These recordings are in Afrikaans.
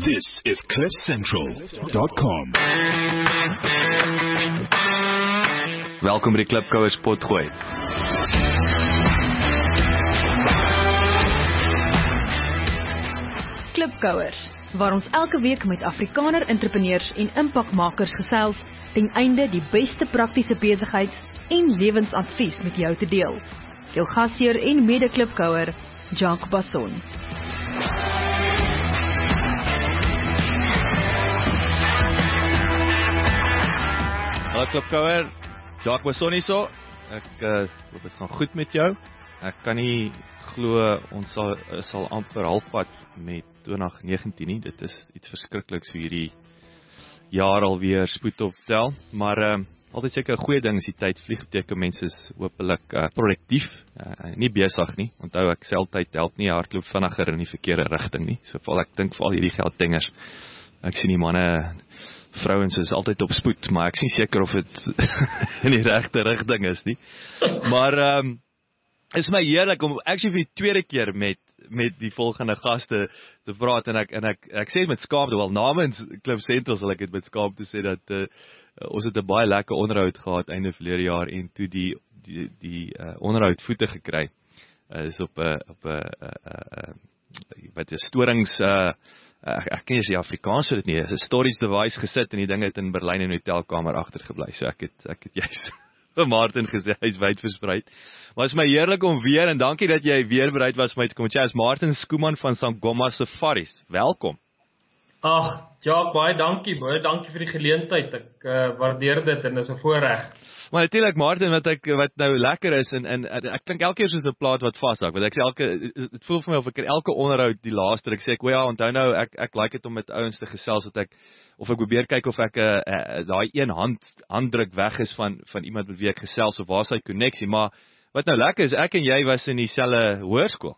This is CliffCentral.com. Welkom by die Klipkouers potgooi. Klipkouers, waar ons elke week met Afrikaner entrepreneurs en impakmakers gesels, ten einde die beste praktiese besigheids- en lewensadvies met jou te deel. Jou gasheer en mede-klipkouer, Jacques Basson. Hallo Klipkouer, Jacques Basson hier so. Ek hoop dit gaan goed met jou. Ek kan nie glo ons sal amper halfpad met 2019 nie. Dit is iets verskrikliks vir hierdie jaar alweer spoed optel, maar altyd seker 'n goeie ding is die tyd vlieg, beteken mense is hopelik produktief, nie besig nie. Onthou ek seltyd help nie, hardloop vinniger in die verkeerde rigting nie. So ek dink vir al hierdie gelddingers. Ek sien die manne, vrouens is altyd op spoed, maar ek is nie seker of dit in die regte rigting is nie. Maar is my heerlik om actually vir die tweede keer met die volgende gaste te praat en ek sê met skaamte, wel namens CliffCentral sal ek dit met skaamte sê dat ons het 'n baie lekker onderhoud gehad einde verlede jaar en toe die onderhoud voete gekry. Is op 'n wat is storings ek ken nie Afrikaans vir dit nie. Is 'n storage device gesit en die ding het in Berlyn in 'n hotelkamer agtergebly. So ek het juist vir Martin gesê hy's wyd versprei. Maar is my heerlik om weer en dankie dat jy weer bereid was om my te kom. Jy's Martin Skuman van Sangoma Safaris. Welkom. Ag, Jacques, baie dankie vir die geleentheid. Ek waardeer dit en dis 'n voorreg. Maar natuurlik Martin, wat nou lekker is en ek klink elke keer soos 'n plaat wat vashak, want ek sê dit voel vir my of ek elke onderhoud die laaste ek sê ek ja, onthou nou ek like dit om met ouens te gesels of ek probeer kyk of ek daai een handdruk weg is van iemand met wie ek gesels of waar is hy koneksie, maar wat nou lekker is, ek en jy was in dieselfde hoërskool.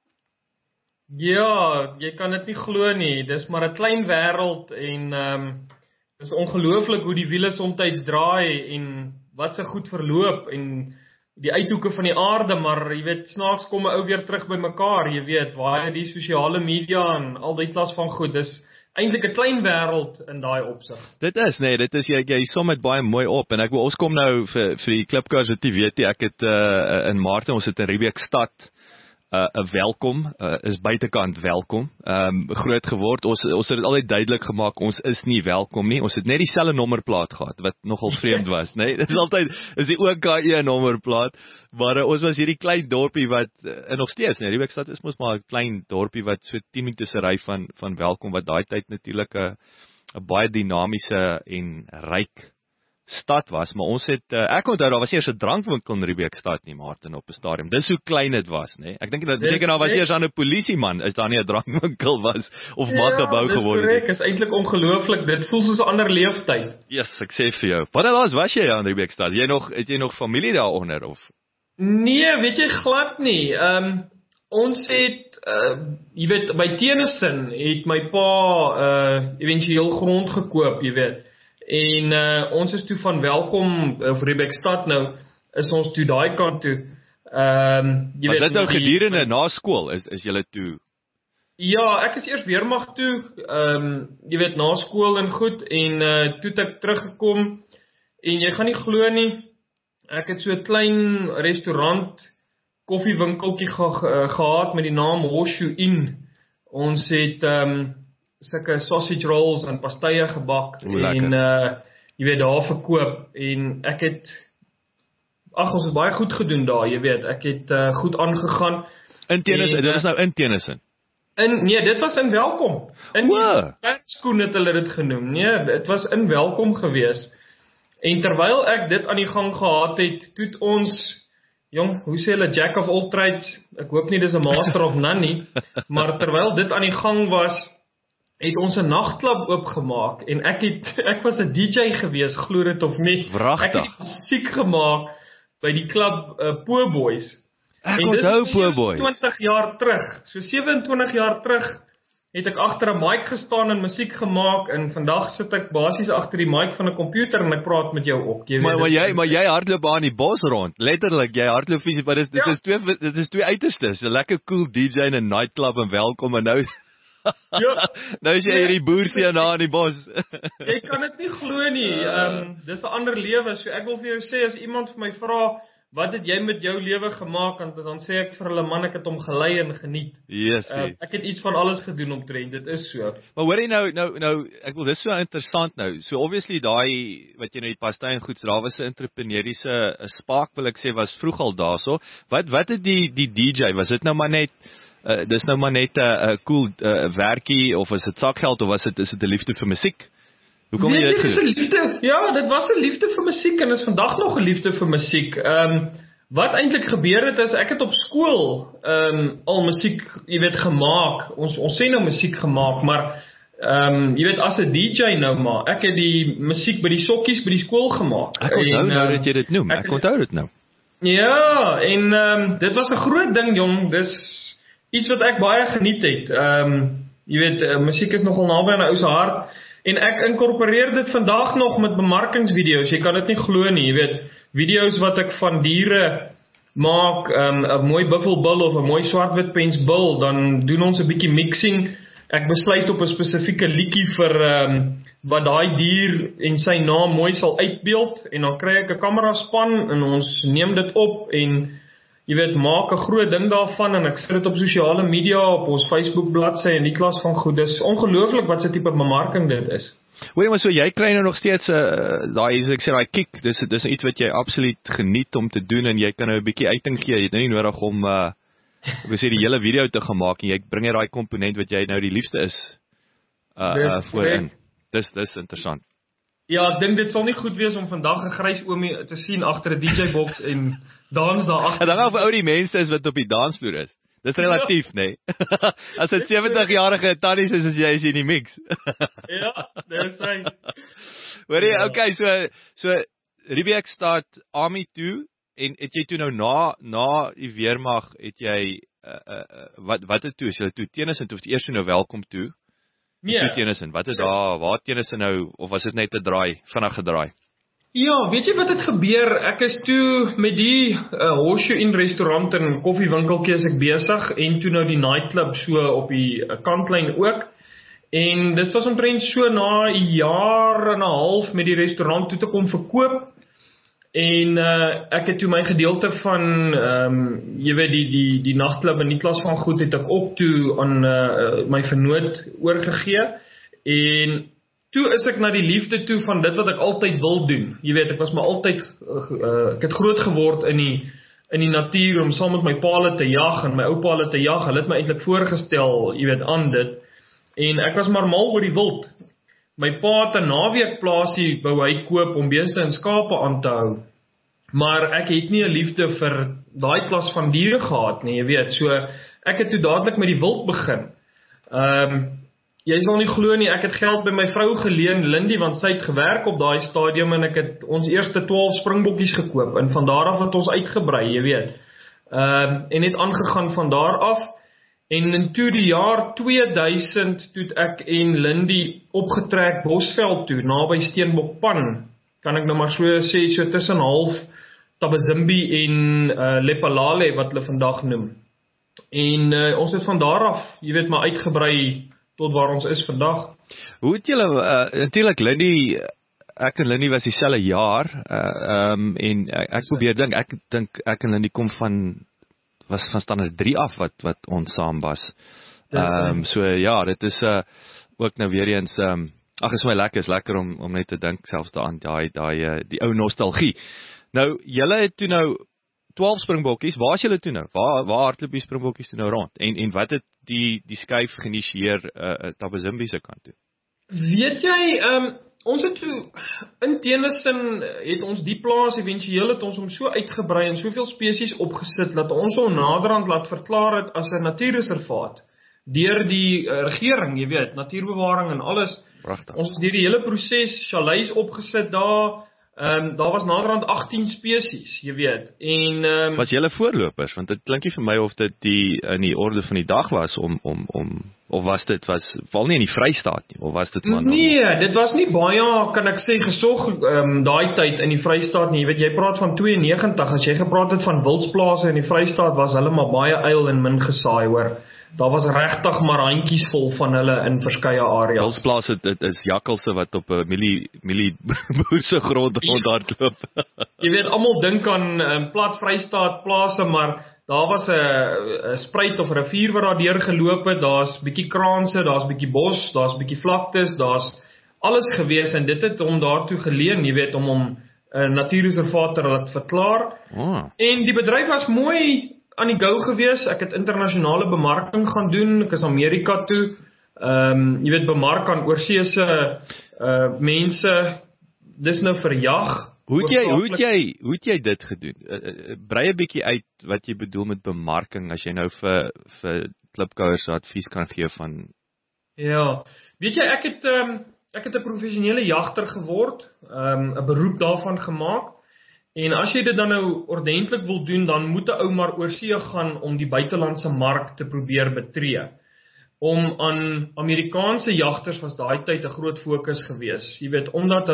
Ja, jy kan dit nie glo nie. Dis maar 'n klein wêreld en dis ongelooflik hoe die wiele soms draai en wat se goed verloop en die uithoeke van die aarde, maar jy weet, snaaks kom 'n ou weer terug by mekaar, jy weet, waar die sosiale media en al die klas van goed, dis eintlik 'n klein wêreld in daai opsig. Dit is jy som dit baie mooi op en ons kom nou vir die Klipkouers wat jy weet, ek het in Maart ons het in Riebeekstad 'n welkom, is buitekant welkom, groot geword, ons het dit altyd duidelik gemaak, ons is nie welkom nie, ons het net dieselfde nommerplaat gehad, wat nogal vreemd was, nee, dit is altyd, is die OKE nommerplaat, maar ons was hierdie klein dorpie wat, en nog steeds, nee, Riebeekstad is mos maar 'n klein dorpie wat so 10 minute se ry van welkom, wat daai tyd natuurlik 'n baie dinamiese en ryk stad was, maar ons het, ek onthou, daar was eers 'n drankwinkel in Riebeekstad nie, Martin, op 'n stadium, dis hoe klein dit was, nee, ek dink dat beteken daar was eers aan 'n polisieman, is daar nie 'n drankwinkel was, of mag gebou geword het. Ja, dis korrek, is eintlik ongelooflik, dit voel soos 'n ander leeftyd. Yes, ek sê vir jou, wat was jy aan Riebeekstad, het jy nog familie daaronder, of? Nee, weet jy glad nie, ons het, jy weet, by Tennyson het my pa eventueel grond gekoop, jy weet, en ons is toe van welkom, of Riebeekstad nou, is ons toe daai kant toe. Was dit nou gedurende na skool, is julle toe? Ja, ek is eers weermag toe, jy weet, na skool en goed, en toe het ek teruggekom, en jy gaan nie glo nie, ek het so 'n klein restaurant, koffiewinkeltjie gehad met die naam Hoshu Inn. Ons het sulke sausage rolls en pastye gebak en jy weet daar verkoop en ek het ons het baie goed gedoen daar, jy weet, ek het goed aangegaan. In Tennyson, dit is nou in Tennyson. Nee, dit was in Welkom. In Perskoen het hulle dit genoem. Nee, dit was in Welkom gewees. En terwyl ek dit aan die gang gehad het, toe ons jong, hoe sê hulle, jack of all trades, ek hoop nie dis 'n master of none nie, maar terwyl dit aan die gang was, het ons 'n nagklub oopgemaak en ek was 'n DJ gewees, glo dit of nie. Wragtig. Ek het musiek gemaak by die klub Po Boys. Ek onthou Po Boys. 27 jaar terug. So 27 jaar terug het ek agter 'n mic gestaan en musiek gemaak en vandag sit ek basies agter die mic van 'n komputer en ek praat met jou ook. Jy weet, maar jy hardloop aan die bos rond. Letterlik, jy hardloop fisies, maar dit is twee uiterstes. 'n Lekker cool DJ in 'n nightclub en welkom en nou Ja. Nou is jy hierdie boerseun daar in die bos. Jy kan dit nie glo nie. Dis 'n ander lewe. So ek wil vir jou sê, as iemand vir my vra, wat het jy met jou lewe gemaak, dan sê ek vir hulle, man, ek het hom gelei en geniet. Yes, Ek het iets van alles gedoen omtrent, dit is so. Maar hoor jy nou, ek wil dis so interessant nou. So obviously daai wat jy nou die pastei en goed, daar was 'n entrepreneuriese spark, wil ek sê, was vroeg al daarso. Wat het die DJ, was dit nou maar net dis nou maar net 'n cool werkie, of is dit sakgeld, of is dit 'n liefde vir musiek? Hoe kom jy dit liefde? Ja, dit was 'n liefde vir musiek en is vandag nog 'n liefde vir musiek. Wat eintlik gebeur het is, ek het op skool al musiek, jy weet, gemaak. Ons sê nou musiek gemaak, maar jy weet, as 'n DJ nou maar, ek het die musiek by die sokkies by die skool gemaak. Ek onthou nou dat jy dit noem. Ek onthou dit nou. Ja, en dit was 'n groot ding, jong. Dis iets wat ek baie geniet het. Jy weet, musiek is nogal naby aan 'n ou se hart. En ek inkorporeer dit vandag nog met bemarkingsvideo's. Jy kan dit nie glo nie, jy weet. Video's wat ek van diere maak, 'n mooi buffelbil of 'n mooi swartwit pensbil, dan doen ons 'n bietjie mixing. Ek besluit op 'n spesifieke liedjie vir wat daai dier en sy naam mooi sal uitbeeld, en dan kry ek 'n kameraspan en ons neem dit op en jy weet, maak 'n groot ding daarvan, en ek sit dit op sosiale media, op ons Facebook bladsy en die klas van goed. Dis ongelooflik wat se tipe bemarking dit is. Hoorie, maar so jy kry nou nog steeds daai, soos ek sê, daai kick. Dis iets wat jy absoluut geniet om te doen, en jy kan nou 'n bietjie uiting gee. Jy het nou nie nodig om ek sê die hele video te gaan maak, en jy bring net daai komponent wat jy nou die liefste is voorin. Dis interessant. Ja, ek dink dit sal nie goed wees om vandag 'n grys oomie te sien agter 'n DJ-boks en dans daar agter. En dan of ou die mense is wat op die dansvloer is. Dis relatief, nee. As dit 70-jarige tannies is jy in die mix. Ja, dis reg. Hoorie, okay, so Riebeeck staat Army toe, en het jy toe nou na die weermag, het jy wat het toe, is jy toe Tennyson toe, of eers nou welkom toe? Nee. Toe Tennyson, wat is daar, waar Tennyson nou, of was dit net 'n draai, vinnig gedraai? Ja, weet jy wat het gebeur? Ek is toe met die Horseshoe Inn restaurant en koffiewinkeltjie is ek besig, en toe nou die nightclub so op die kantlyn ook. En dit was omtrent so na 'n jaar en 'n half met die restaurant toe te kom verkoop. En ek het toe my gedeelte van jy weet die nagklub en die klas van goed het ek ook toe aan my vernoot oorgegee. En toe is ek na die liefde toe van dit wat ek altyd wil doen. Jy weet, ek was maar altyd ek het groot geword in die natuur om saam met my paal te jag en my ou paal te jag. Hulle het my eintlik voorgestel, jy weet, aan dit. En ek was maar mal oor die wild. My pa het 'n naweekplaasie wou hy koop om beeste en skape aan te hou. Maar ek het nie 'n liefde vir daai klas van diere gehad nie, jy weet. So ek het toe dadelik met die wild begin. Jy sal nie glo nie, ek het geld by my vrou geleen, Lindy, want sy het gewerk op daai stadium en ek het ons eerste 12 springbokkies gekoop en van daar af het ons uitgebrei, jy weet. En het aangegaan van daar af. En in toe die jaar 2000 toe ek en Lindy opgetrek Bosveld toe, naby Steenbokpan, kan ek nou maar so sê, so tussen half Tabazimbi en Lepalale wat hulle vandag noem. En ons het van daar af, jy weet, maar uitgebrei tot waar ons is vandag. Hoe het julle, natuurlik Lindy, ek en Lindy was dieselfde jaar, en ek probeer dink, ek en Lindy kom was van standaard 3 af wat ons saam was. So ja, dit is ook nou weer eens, is my is lekker om net te dink selfs daaraan, die ou nostalgie. Nou, julle het toe nou 12 springbokkies, waar is julle toe nou? Waar hardloop die springbokkies toe nou rond? En wat het die skuif geïnisieer Tabazimbi se kant toe? Weet jy, ons het toe, in Tennyson het ons die plaas, eventueel het ons hom so uitgebrei en soveel spesies opgesit, dat ons hom naderhand laat verklaar het as 'n natuurreservaat, deur die regering, jy weet, natuurbewaring en alles. Prachtig. Ons het deur die hele proses chalets opgesit daar, daar was naderhand 18 spesies, jy weet, en was julle voorlopers, want dit klink nie vir my of dit in die orde van die dag was of was dit val nie in die Vrystaat nie, of was dit maar Nee, dit was nie baie, kan ek sê, gesog daai tyd in die Vrystaat nie. Jy weet, jy praat van 92, as jy gepraat het van wildsplase in die Vrystaat, was hulle maar baie uil en min gesaai, hoor. daar was regtig maar handjies vol van hulle in verskeie areas. Wilsplaas dit is jakkalse wat op 'n milie boerse grond rondhardloop. Jy weet, almal dink aan plat Vrystaat plase, maar daar was 'n spruit of 'n rivier wat daar deur geloop het, daar's bietjie kraanse, daar's bietjie bos, daar's bietjie vlaktes, daar's alles gewees en dit het hom daartoe geleen, jy weet, om hom 'n natuurreservaat te laat verklaar. En die bedryf was mooi aan die go gewees. Ek het internasionale bemarking gaan doen. Ek is Amerika toe. Jy weet, bemark aan oorseese mense. Dis nou vir jag. Hoe het jy dit gedoen? Brei 'n bietjie uit wat jy bedoel met bemarking as jy nou vir klipkouers advies kan gee van. Ja, weet jy, ek het 'n professionele jagter geword, 'n beroep daarvan gemaak. En as jy dit dan nou ordentlik wil doen, dan moet 'n ou maar oorsee gaan om die buitelandse mark te probeer betree. Om aan Amerikaanse jagters was daai tyd 'n groot fokus gewees. Jy weet, omdat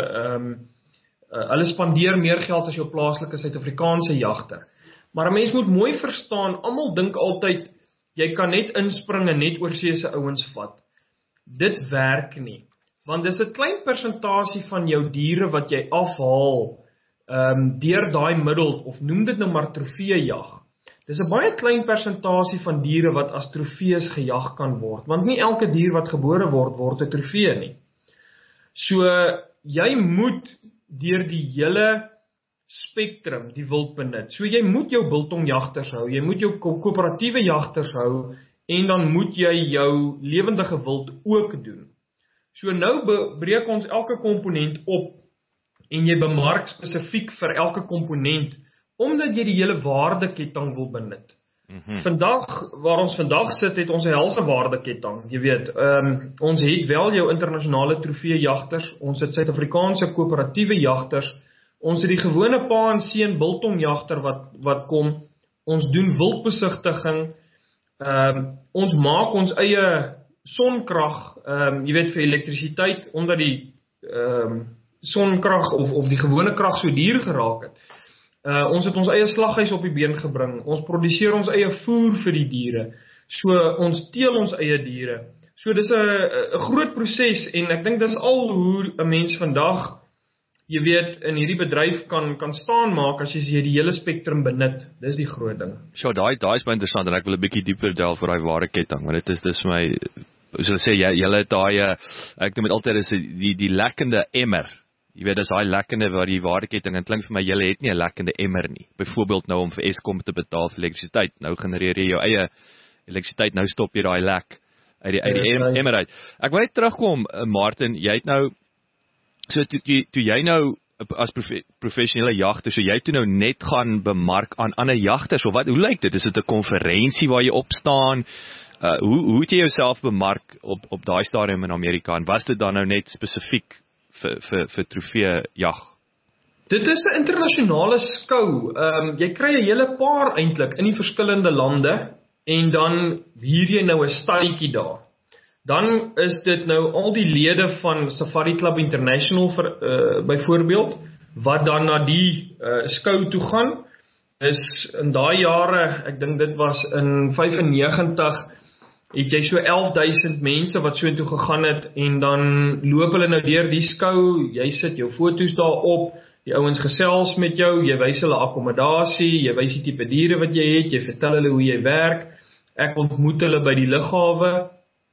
hulle spandeer meer geld as jou plaaslike Suid-Afrikaanse jagter. Maar 'n mens moet mooi verstaan, almal dink altyd jy kan net inspring en net oorseese ouens vat. Dit werk nie, want dis 'n klein persentasie van jou diere wat jy afhaal deur daai middel, of noem dit nou maar trofeejag. Dis 'n baie klein persentasie van diere wat as trofees gejag kan word, want nie elke dier wat gebore word 'n trofee nie. So, jy moet deur die hele spektrum die wild benut. So, jy moet jou biltongjagters hou, jy moet jou koöperatiewe jagters hou, en dan moet jy jou lewendige wild ook doen. So, nou breek ons elke komponent op, en jy bemark spesifiek vir elke komponent, omdat jy die hele waardeketting wil benut. Vandag, waar ons vandag sit, het ons 'n helse waardeketting. Jy weet, ons het wel jou internasionale trofeejagters, ons het Suid-Afrikaanse koöperatiewe jagters, ons het die gewone pa en seun biltongjagter wat kom, ons doen wildbesigtiging, ons maak ons eie sonkrag, jy weet, vir elektrisiteit, omdat die sonkrag of die gewone krag so duur geraak het. Ons het ons eie slaghuis op die been gebring, ons produseer ons eie voer vir die diere, so ons teel ons eie diere. So dis 'n groot proses, en ek dink dis al hoe 'n mens vandag, jy weet, in hierdie bedryf kan staan maak as jy die hele spektrum benut. Dis die groot ding. So daai is baie interessant, en ek wil 'n bietjie dieper delf vir daai waardeketting, want dit is vir my, soos hulle sê, julle het daai, ek noem dit altyd is die lekkende emmer. Jy weet, dis daai lekkende waar die waardeketting, en klink vir my, julle het nie 'n lekkende emmer nie. Byvoorbeeld nou om vir Eskom te betaal vir elektrisiteit. Nou genereer jy jou eie elektrisiteit, nou stop jy daai lek uit die emmer uit. Ek wil net terugkom, Martin, jy het nou, so toe jy nou as professionele jagter, so jy toe nou net gaan bemark aan ander jagters, of wat, hoe lyk dit? Is dit 'n konferensie waar jy opstaan? Hoe het jy jouself bemark op daai stadium in Amerika, en was dit dan nou net spesifiek vir trofeejag? Dit is 'n internasionale skou. Jy kry 'n hele paar eintlik in die verskillende lande, en dan huur jy nou 'n stadjie daar. Dan is dit nou al die lede van Safari Club International byvoorbeeld, wat dan na die skou toe gaan. Is in daai jare, ek dink dit was in 95, het jy so 11,000 mense wat so toe gegaan het, en dan loop hulle nou deur die skou, jy sit jou foto's daar op, die ouens gesels met jou, jy wys hulle akkommodasie, jy wys die tipe diere wat jy het, jy vertel hulle hoe jy werk, ek ontmoet hulle by die lughawe,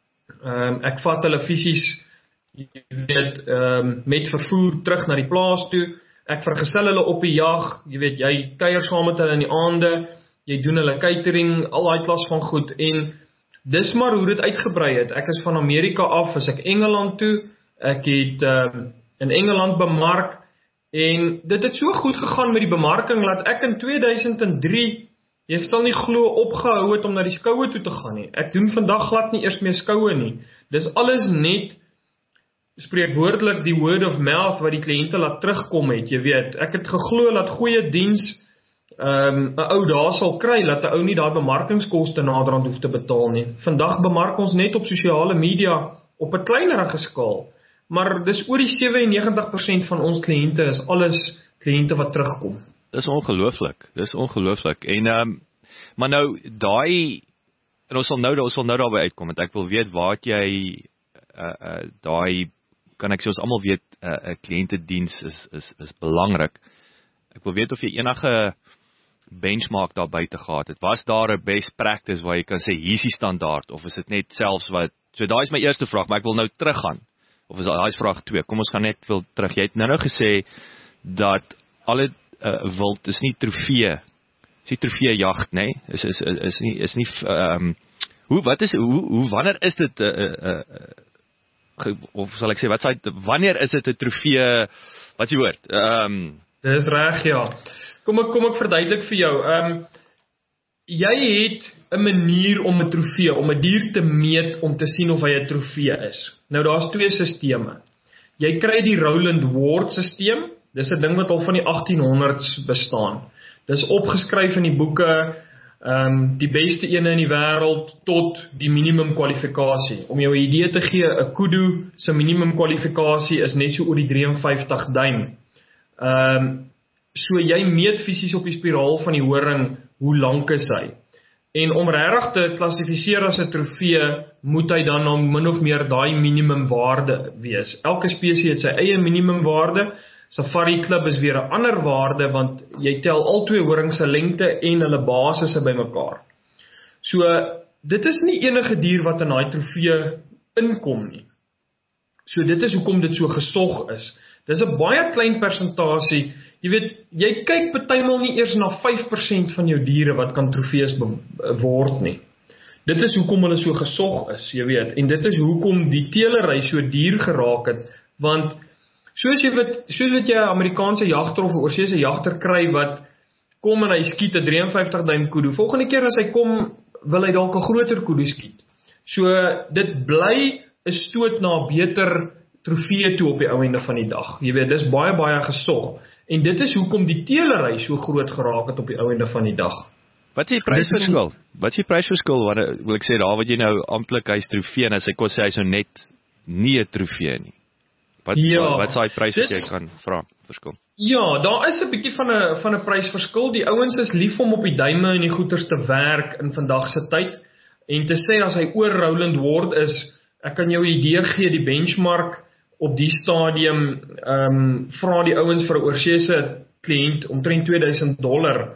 ek vat hulle fisies, jy weet, met vervoer terug na die plaas toe, ek vergesel hulle op die jag, jy weet, jy kuier saam met hulle in die aande, jy doen hulle catering, al daai klas van goed, en dis maar hoe dit uitgebrei het. Ek is van Amerika af, is ek Engeland toe, ek het in Engeland bemark, en dit het so goed gegaan met die bemarking, dat ek in 2003, jy sal nie glo, opgehou het om na die skoue toe te gaan nie. Ek doen vandag glad nie eers meer skoue nie. Dis alles net, spreekwoordelik die word of mouth, wat die kliënte laat terugkom het, jy weet. Ek het geglo dat goeie diens 'n ou daar sal kry, dat 'n ou nie daai bemarkingskoste naderhand hoef te betaal nie. Vandag bemark ons net op sosiale media op 'n kleinerige skaal, maar dis oor die 97% van ons kliënte is alles kliënte wat terugkom. Dis ongelooflik, en maar nou, daai en ons sal nou daarby uitkom, want ek wil weet waar het jy daai, kan ek sê ons almal weet, kliëntediens is belangrik. Ek wil weet of jy enige benchmark daar buite gehad het. Was daar 'n best practice waar jy kan sê, hier is die standaard, of is dit net selfs wat, so daai is my eerste vraag, maar ek wil nou teruggaan, of is daai vraag 2, kom ons gaan net terug, jy het nou gesê, dat alle wild is nie trofee, is nie trofeejagt, nee, is nie, wanneer is dit, of sal ek sê, wanneer is dit 'n trofee, wat is die woord? Dis reg, ja. Kom ek verduidelik vir jou. Jy het 'n manier om 'n trofee, om 'n dier te meet om te sien of hy 'n trofee is. Nou daar's 2 sisteme. Jy kry die Rowland Ward sisteem. Dis 'n ding wat al van die 1800s bestaan. Dis opgeskryf in die boeke, die beste ene in die wêreld tot die minimum kwalifikasie. Om jou 'n idee te gee, 'n kudu se minimum kwalifikasie is net so oor die 53 duim. So jy meet fisies op die spiraal van die horing, hoe lank is hy. En om regtig te klassifiseer as 'n trofee, moet hy dan nou min of meer daai minimum waarde wees. Elke spesies het sy eie minimum waarde. Safari Club is weer 'n ander waarde, want jy tel al 2 horings se lengte en hulle basisse bymekaar. So, dit is nie enige dier wat in daai trofee inkom nie. So dit is hoekom dit so gesog is. Dis 'n baie klein persentasie. Jy weet, jy kyk partymal nie eers na 5% van jou diere wat kan trofees word nie. Dit is hoekom hulle so gesog is, jy weet. En dit is hoekom die teelery so duur geraak het, want soos wat jy 'n Amerikaanse jagter of 'n oorseese jagter kry wat kom en hy skiet 'n 53 duim kudu. Volgende keer as hy kom, wil hy dalk 'n groter kudu skiet. So dit bly 'n stoot na 'n beter trofee toe op die ou einde van die dag. Jy weet, dis baie gesog. En dit is hoekom die teelery so groot geraak het op die ou einde van die dag. Wat is die prysverskil? Wat is die prysverskil? Wil ek sê, daar wat jy nou amptelik hy's trofee en as hy kon sê hy's nou net nie 'n trofee nie. Wat is daai prys wat jy kan vra? Verskil. Ja, daar is 'n bietjie van 'n prysverskil. Die ouens is lief om op die duime en die goeters te werk in vandag se tyd. En te sê as hy oor Rowland Ward is, ek kan jou 'n idee gee, die benchmark op die stadium, vra die ouens vir 'n oorseese kliënt omtrent $2000,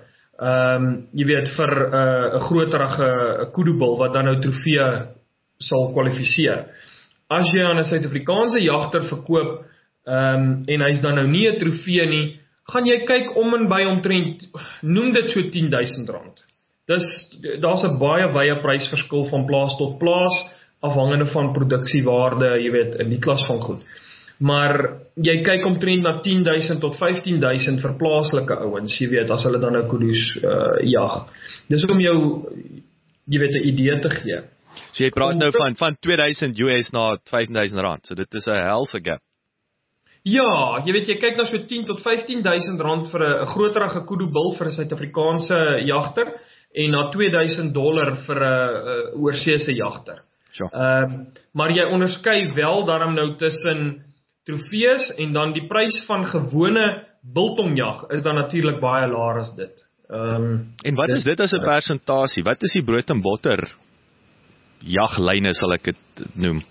jy weet, vir 'n groterige kudubil wat dan nou trofee sal kwalifiseer. As jy aan 'n Suid-Afrikaanse jagter verkoop, en hy's dan nou nie 'n trofee nie, gaan jy kyk om en by omtrent, noem dit so R10,000. Daar's 'n baie wye prysverskil van plaas tot plaas, afhangende van produksiewaarde, jy weet, in die klas van goed. Maar jy kyk omtrent na 10,000 tot 15,000 vir plaaslike ouens, jy weet, as hulle dan nou kudus jag. Dis om jou, jy weet, 'n idee te gee. So jy praat nou van $2,000 na R15,000, so dit is 'n helse gap. Ja, jy weet, jy kyk na so 10 tot 15,000 rand vir 'n groterige kudubil vir 'n Suid-Afrikaanse jagter, en na $2,000 vir 'n oorseese jagter. Sure. Maar jy onderskei wel daarom nou tussen trofees en dan die prys van gewone biltongjag is dan natuurlik baie laer as dit. En wat is dit as 'n persentasie? Wat is die brood en botter jaglyne, sal ek dit noem?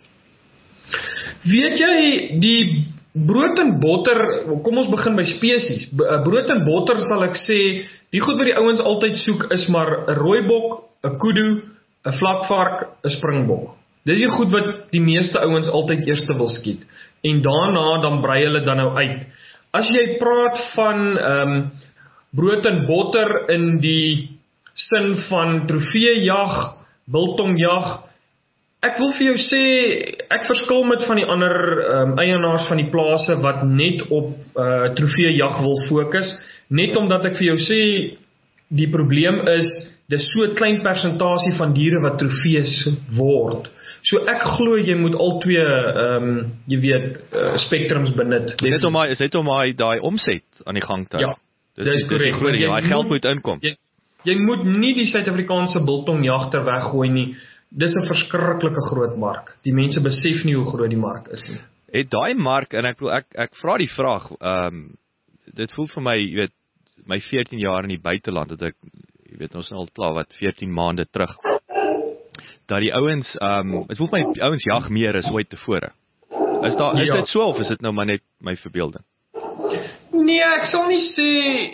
Weet jy, die brood en botter, kom ons begin by spesies. Brood en botter sal ek sê, die goed wat die ouens altyd soek is maar 'n rooibok, 'n kudu, 'n vlakvark, 'n springbok. Dis die goed wat die meeste ouens altyd eers wil skiet. En daarna dan brei hulle dan nou uit. As jy praat van brood en botter in die sin van trofeejag, biltongjag, ek wil vir jou sê, ek verskil met van die ander eienaars van die plase wat net op trofeejag wil fokus, net omdat ek vir jou sê, die probleem is, dis so 'n klein persentasie van diere wat trofees word. So ek glo jy moet al twee, jy weet, spektrums benut. Is dit om daai omset aan die gang te hou? Ja, dis korrek. Daai geld moet inkom. Jy moet nie die Suid-Afrikaanse biltongjagter weggooi nie. Dis 'n verskriklike groot mark. Die mense besef nie hoe groot die mark is nie. Het daai mark, en ek vra die vraag, dit voel vir my, jy weet, my 14 jaar in die buiteland, dat ek, jy weet, ons nou al klaar, 14 maande terug, dat die ouens, het voel vir my die ouens jag meer as ooit tevore. Is dit so of is dit nou maar net my verbeelding? Nee, ek sal nie sê,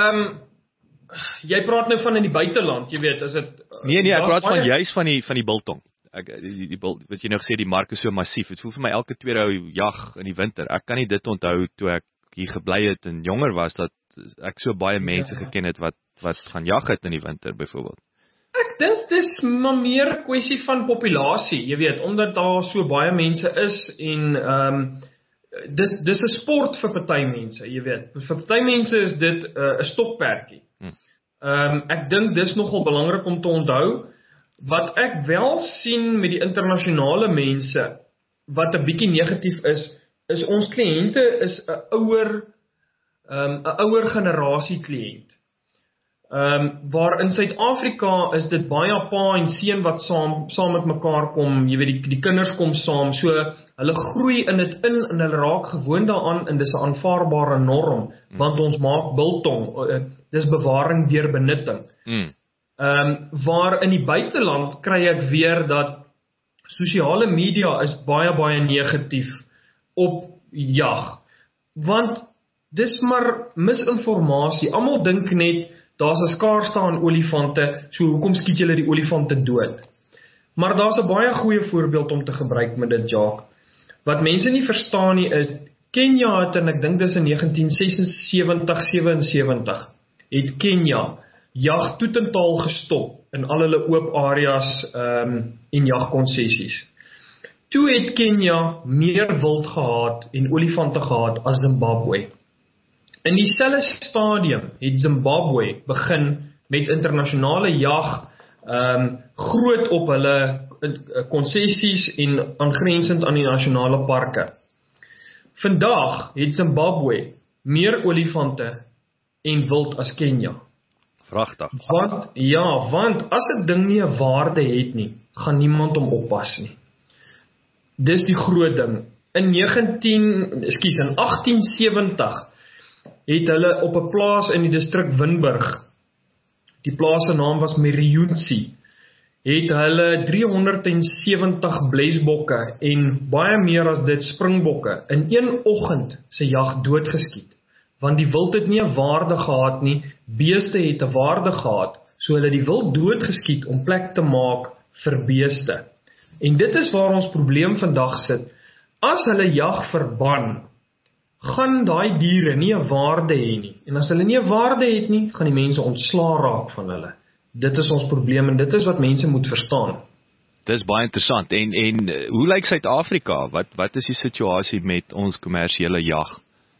jy praat nou van in die buiteland, jy weet, is dit... Nee, ek praat van juis van die biltong. Wat jy nou gesê, die mark is so massief, het voel vir my elke tweede ou jag in die winter. Ek kan nie dit onthou toe ek hier gebly het en jonger was, dat ek so baie mense geken het wat gaan jag het in die winter, byvoorbeeld. Ek dink dis maar meer kwessie van populasie, jy weet, omdat daar so baie mense is en dis 'n sport vir party mense, jy weet. Vir party mense is dit 'n stokperdjie. Ek dink dis nogal belangrik om te onthou. Wat ek wel sien met die internasionale mense, wat 'n bietjie negatief is ons kliënte is 'n ouer generasie kliënt. Waar in Suid-Afrika is dit baie pa en seun wat saam met mekaar kom, jy weet die kinders kom saam, so hulle groei in dit in en hulle raak gewoond daaraan en dis 'n aanvaarbare norm, want ons maak biltong, dis bewaring deur benutting. Waar in die buiteland kry ek weer dat sosiale media is baie negatief op jag, want dis maar misinformasie, almal dink net daar's 'n skaarste aan olifante, so hoekom skiet julle die olifante dood? Maar daar's 'n baie goeie voorbeeld om te gebruik met dit, Jacques. Wat mense nie verstaan nie is, Kenia het, en ek dink dis in 1976-77, het Kenia jag totaal gestop in al hulle oop areas en jagkonsessies. Toe het Kenia meer wild gehad en olifante gehad as Zimbabwe. In dieselfde stadium het Zimbabwe begin met internasionale jag, groot op hulle konsessies en aangrensend aan die nasionale parke. Vandag het Zimbabwe meer olifante en wild as Kenia. Pragtig. Want as 'n ding nie 'n waarde het nie, gaan niemand hom oppas nie. Dis die groot ding. In 1870 het hulle op 'n plaas in die distrik Winburg, die plaas se naam was Meriyunsi, het hulle 370 blesbokke en baie meer as dit springbokke in een oggend se jag doodgeskiet, want die wild het nie 'n waarde gehad nie, beeste het 'n waarde gehad, so hulle die wild doodgeskiet om plek te maak vir beeste. En dit is waar ons probleem vandag sit. As hulle jag verban, gaan daai diere nie 'n waarde hê nie. En as hulle nie 'n waarde het nie, gaan die mense ontslaa raak van hulle. Dit is ons probleem en dit is wat mense moet verstaan. Dis baie interessant. En hoe lyk Suid-Afrika? Wat is die situasie met ons kommersiële jag?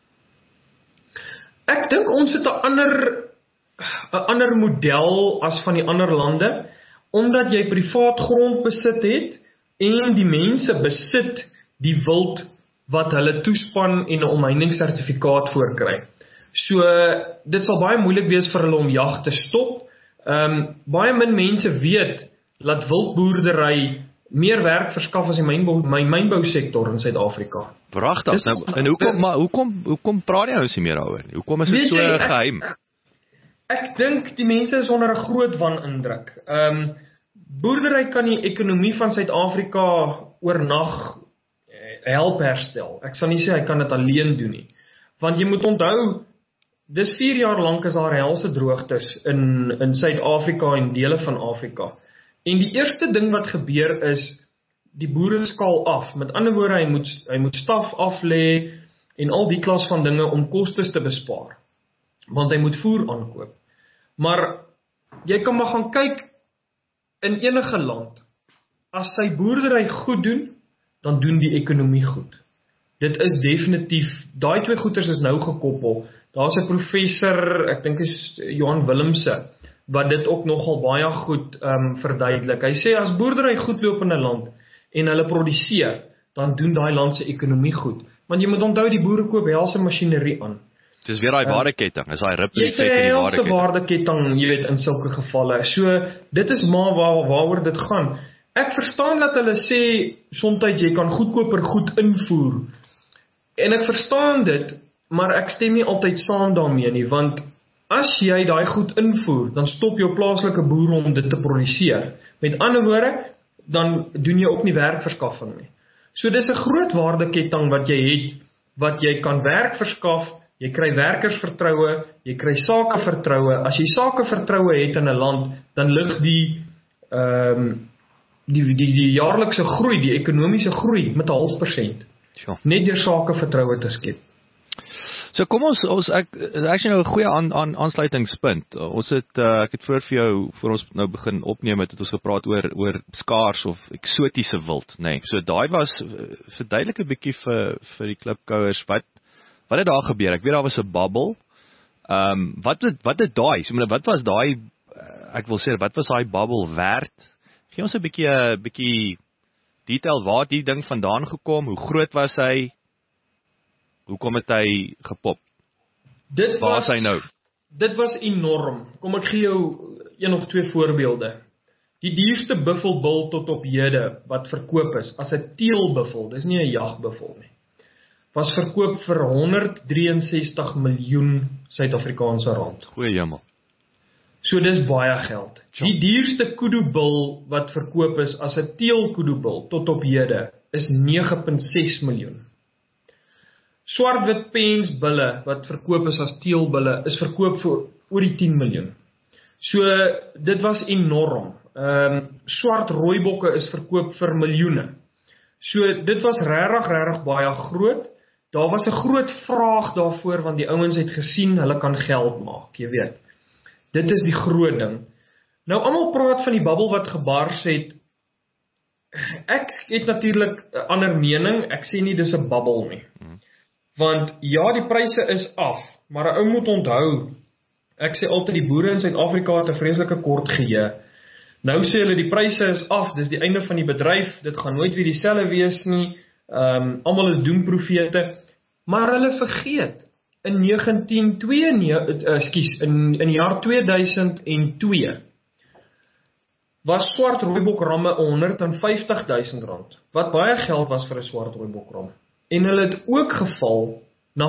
Ek dink ons het 'n ander model as van die ander lande, omdat jy privaat grond besit het en die mense besit die wild wat hulle toespan en 'n omheiningssertifikaat voorkry. So dit sal baie moeilik wees vir hulle om jag te stop. Baie min mense weet dat wildboerdery meer werk verskaf as die mynbousektor in Suid-Afrika. Pragtig. En hoekom praat jy ons nie meer daaroor nie? Hoekom is dit so geheim? Ek dink die mense is onder 'n groot wanindruk. Boerdery kan die ekonomie van Suid-Afrika oornag help herstel. Ek sal nie sê hy kan dit alleen doen nie. Want jy moet onthou, dis 4 jaar lank is daar helse droogtes in Suid-Afrika en dele van Afrika. En die eerste ding wat gebeur is, die boere skaal af. Met ander woorde, hy moet staf af lê en al die klas van dinge om kostes te bespaar. Want hy moet voer aankoop. Maar jy kan maar gaan kyk in enige land. As sy boerdery goed doen, dan doen die ekonomie goed. Dit is definitief, daai twee goeders is nou gekoppel. Daar's 'n professor, ek dink is Johan Willemse, wat dit ook nogal baie goed verduidelik. Hy sê as boerdery goed loop in 'n land en hulle produseer, dan doen daai land se ekonomie goed. Want jy moet onthou die boere koop helse masjinerie aan. Dis weer daai waardeketting, is daai ripple effek in die die waardeketting. Waardeketting, jy weet, in sulke gevalle. So dit is maar waaroor dit gaan. Ek verstaan dat hulle sê soms jy kan goedkoper goed invoer. En ek verstaan dit, maar ek stem nie altyd saam daarmee nie, want as jy daai goed invoer, dan stop jou plaaslike boere om dit te produseer. Met ander woorde, dan doen jy ook nie werkverskaffing nie. So dis 'n groot waardeketting wat jy het, wat jy kan werk verskaf, jy kry werkersvertroue, jy kry sakevertroue. As jy sakevertroue het in 'n land, dan lig die jaarlikse groei, die ekonomiese groei met 0,5%. Sure. Net deur sakevertroue te skep. So kom ons ek nou 'n goeie aansluitingspunt. Ek het voor jou, voor ons nou begin opneem het ons gepraat oor skaars of eksotiese wild, nee. So daai was, verduidelik 'n bietjie vir die klipkouers, wat het daar gebeur? Ek weet daar was 'n bubble. Wat het daai, so wat was daai, ek wil sê, wat was daai bubble werd? Gee ons 'n bietjie detail, waar het die ding vandaan gekom, hoe groot was hy? Hoe kom het hy gepop? Waar is hy nou? Dit was enorm. Kom ek gee jou 1 of 2 voorbeelde. Die duurste buffelbul tot op hede wat verkoop is, as 'n teelbuffel, dis nie 'n jagbuffel nie, was verkoop vir 163 miljoen Suid-Afrikaanse rand. Goeie hemel. So dis baie geld. Ja. Die duurste kudu-bul wat verkoop is as 'n teelkudu-bul tot op hede is 9,6 miljoen. Swart-wit pensbulle wat verkoop is as teelbulle is verkoop vir oor die 10 miljoen. So dit was enorm. Swart rooibokke is verkoop vir miljoene. So dit was regtig baie groot. Daar was 'n groot vraag daarvoor want die ouens het gesien hulle kan geld maak, jy weet. Dit is die groot ding. Nou almal praat van die bubbel wat gebars het. Ek het natuurlik 'n ander mening. Ek sê nie dis 'n bubbel nie. Want ja, die pryse is af, maar 'n ou moet onthou, ek sê altyd die boere in Suid-Afrika het 'n vreeslike kort geheue. Nou sê hulle die pryse is af, dis die einde van die bedryf, dit gaan nooit weer dieselfde wees nie. Almal is doemprofete, maar hulle vergeet in die jaar 2002 was swart rooibokramme R150,000, wat baie geld was vir 'n swart rooibokram. En hulle het ook geval na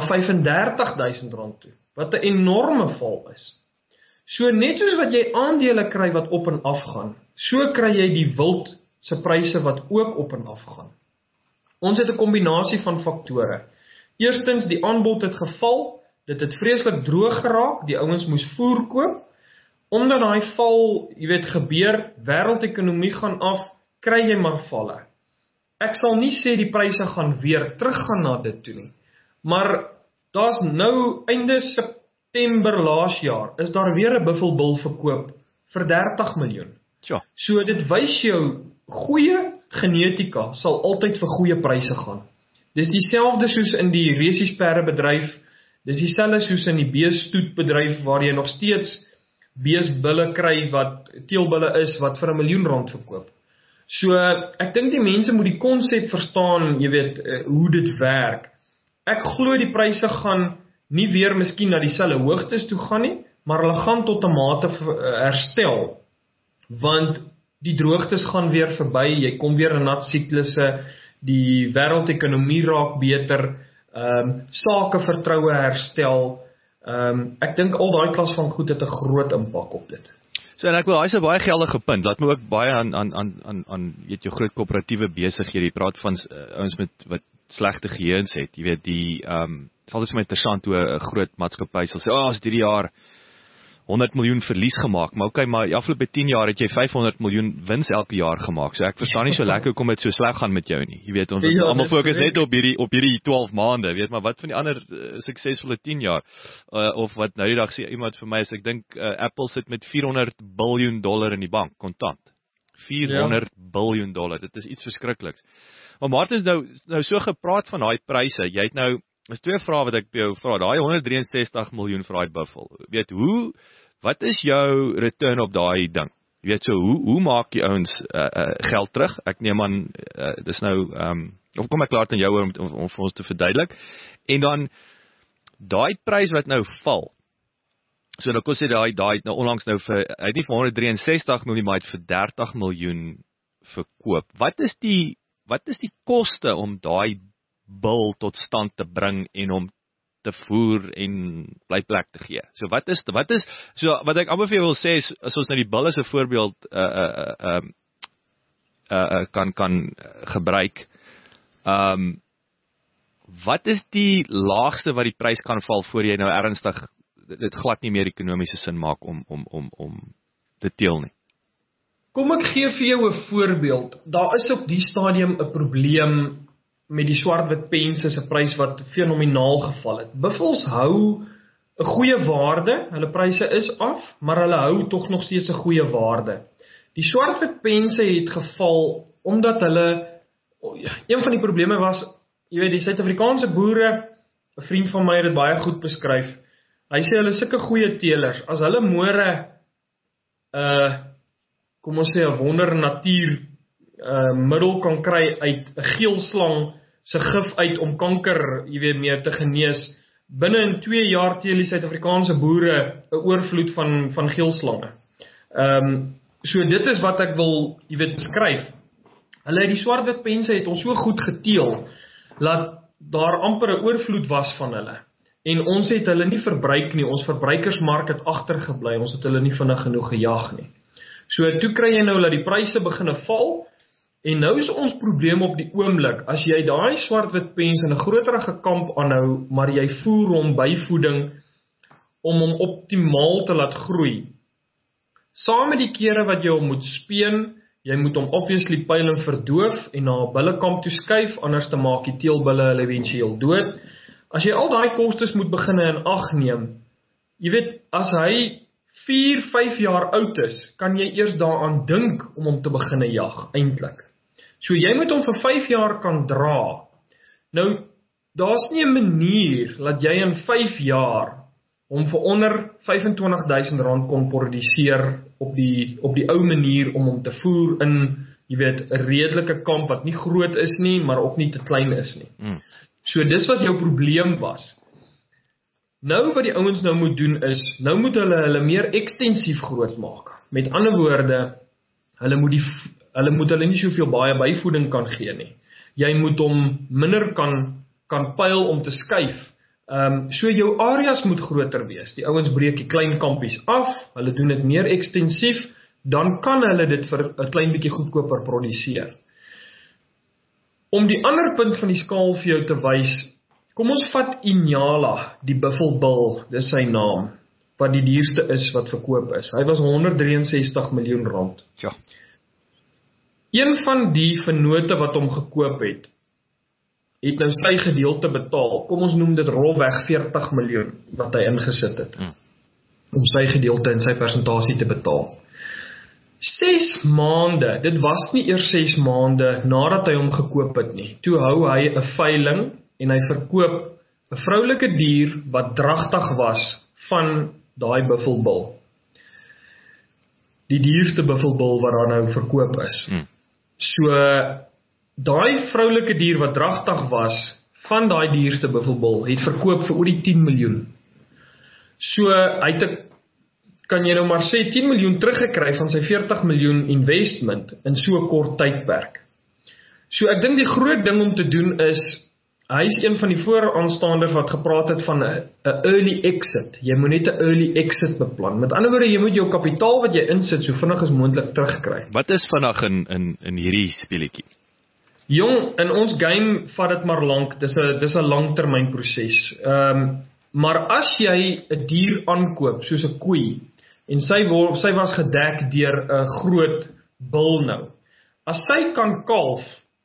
R35,000 toe, wat 'n enorme val is. So net soos wat jy aandele kry wat op en af gaan, so kry jy die wild se pryse wat ook op en af gaan. Ons het 'n kombinasie van faktore. Eerstens, die aanbod het geval, dit het vreeslik droog geraak, die ouens moes voer koop. Omdat daai val, jy weet, gebeur, wêreldekonomie gaan af, kry jy maar valle. Ek sal nie sê die pryse gaan weer teruggaan na dit toe nie, maar daar's nou einde September laas jaar, is daar weer 'n buffelbul verkoop vir 30 miljoen. Tja. So dit wys jou, goeie genetika sal altyd vir goeie pryse gaan. Dis dieselfde soos in die resiesperre bedryf, dis dieselfde soos in die beestoetbedryf waar jy nog steeds beesbulle kry wat teelbulle is wat vir R1 miljoen verkoop. So ek dink die mense moet die konsep verstaan, jy weet, hoe dit werk. Ek glo die pryse gaan nie weer miskien na dieselfde hoogtes toe gaan nie, maar hulle gaan tot 'n mate herstel, want die droogtes gaan weer verby, jy kom weer in nat siklusse, die wêreldekonomie raak beter, sakevertroue herstel. Ek dink al daai klas van goed het 'n groot impak op dit. So en ek wil, hy's 'n baie geldige punt. Laat my ook baie aan weet jou groot koöperatiewe besighede, jy praat van ouens met wat slegte geheuns het. Jy weet die dit is altyd vir my interessant hoe 'n groot maatskappy sal sê, as hierdie jaar 100 miljoen verlies gemaak, maar okay, maar die afgelope 10 jaar het jy 500 miljoen wins elke jaar gemaak. So ek verstaan nie so lekker hoekom dit so sleg gaan met jou nie. Jy weet, ons almal fokus net op hierdie 12 maande, weet, maar wat van die ander suksesvolle 10 jaar? Of wat nou die dag sê iemand vir my is, ek dink Apple sit met $400 biljoen in die bank, kontant. $400 biljoen, dit is iets verskrikliks. Maar Martin het nou so gepraat van daai pryse. Jy het nou, is 2 vrae wat ek by jou vra. Daai 163 miljoen vir daai buffel. Weet wat is jou return op daai ding? Jy weet so, hoe maak die ouens geld terug? Ek neem aan dis nou of kom ek laat aan jou om vir ons te verduidelik. En dan daai prys wat nou val. So dan kos jy daai nou onlangs nou vir hy het nie vir 163 miljoen maar vir 30 miljoen verkoop. Wat is die koste om daai bil tot stand te bring en om te voer en blyplek te gee? So wat ek amper vir jou wil sê is, as ons nou die bil as 'n voorbeeld kan gebruik. Wat is die laagste wat die prys kan val voor jy nou ernstig dit glad nie meer ekonomiese sin maak om te teel nie? Kom ek gee vir jou 'n voorbeeld. Daar is op die stadium 'n probleem met die swart-wit pense se prys wat fenomenaal geval het. Buffels hou 'n goeie waarde, hulle pryse is af, maar hulle hou tog nog steeds 'n goeie waarde. Die swart-wit pense het geval omdat hulle, een van die probleme was, jy weet, die Suid-Afrikaanse boere, 'n vriend van my het dit baie goed beskryf. Hy sê hulle is sulke goeie teelers, as hulle môre kom ons sê 'n wonder natuur middel kan kry uit 'n geelslang se gif uit om kanker, jy weet, meer te genees. Binne in 2 jaar teel die Suid-Afrikaanse boere 'n oorvloed van geelslange. So dit is wat ek wil, jy weet, beskryf. Hulle die swart-wit pense het ons so goed geteel dat daar amper 'n oorvloed was van hulle. En ons het hulle nie verbruik nie, ons verbruikersmark het agtergebly, ons het hulle nie vinnig genoeg gejag nie. So toe kry jy nou dat die pryse begine val, en nou is ons probleem op die oomblik, as jy daai swart-wit pens in 'n groterige kamp aanhou, maar jy voer hom byvoeding om hom optimaal te laat groei. Saam met die kere wat jy hom moet speen, jy moet hom obviously pyl en verdoof en na 'n bullekamp toe skuif, anders te maak die teelbulle hulle eventueel dood. As jy al daai kostes moet beginne in ag neem, jy weet, as hy 4-5 jaar oud is, kan jy eers daaraan dink om hom te beginne jag, eintlik. So jy moet hom vir 5 jaar kan dra. Nou, daar's nie 'n manier dat jy in 5 jaar hom vir onder R25,000 kon produseer op die ou manier om hom te voer in, jy weet, 'n redelike kamp wat nie groot is nie, maar ook nie te klein is nie. So dis wat jou probleem was. Nou wat die ouens nou moet doen is, nou moet hulle meer ekstensief groot maak. Met ander woorde, hulle moet hulle nie soveel baie byvoeding kan gee nie. Jy moet hom minder kan pyl om te skuif. So jou areas moet groter wees. Die ouens breek die klein kampies af, hulle doen dit meer ekstensief, dan kan hulle dit vir 'n klein bietjie goedkoper produseer. Om die ander punt van die skaal vir jou te wys, kom ons vat Inyala, die buffelbul, dis sy naam, wat die duurste is wat verkoop is. Hy was R163 miljoen. Ja. Een van die vennote wat hom gekoop het nou sy gedeelte betaal. Kom ons noem dit rolweg 40 miljoen wat hy ingesit het. Om sy gedeelte en sy persentasie te betaal. 6 maande, dit was nie eers 6 maande nadat hy hom gekoop het nie. Toe hou hy 'n veiling en hy verkoop 'n vroulike dier wat dragtig was van daai buffelbul. Die duurste buffelbul wat daar nou verkoop is. So, daai vroulike dier wat dragtig was van daai duurste buffelbul het verkoop vir oor die 10 miljoen. So, hy het kan jy nou maar sê 10 miljoen teruggekry van sy 40 miljoen investment in so 'n kort tydperk. So ek dink die groot ding om te doen is, hy is een van die vooraanstaanders wat gepraat het van 'n early exit. Jy moet net 'n early exit beplan. Met ander woorde, jy moet jou kapitaal wat jy insit so vinnig as moontlik terugkry. Wat is vinnig in hierdie speletjie? Jong, in ons game vat dit maar lank. Dis 'n langtermynproses. Maar as jy 'n dier aankoop soos 'n koei en sy was gedek deur 'n groot bul nou. As sy kan kalf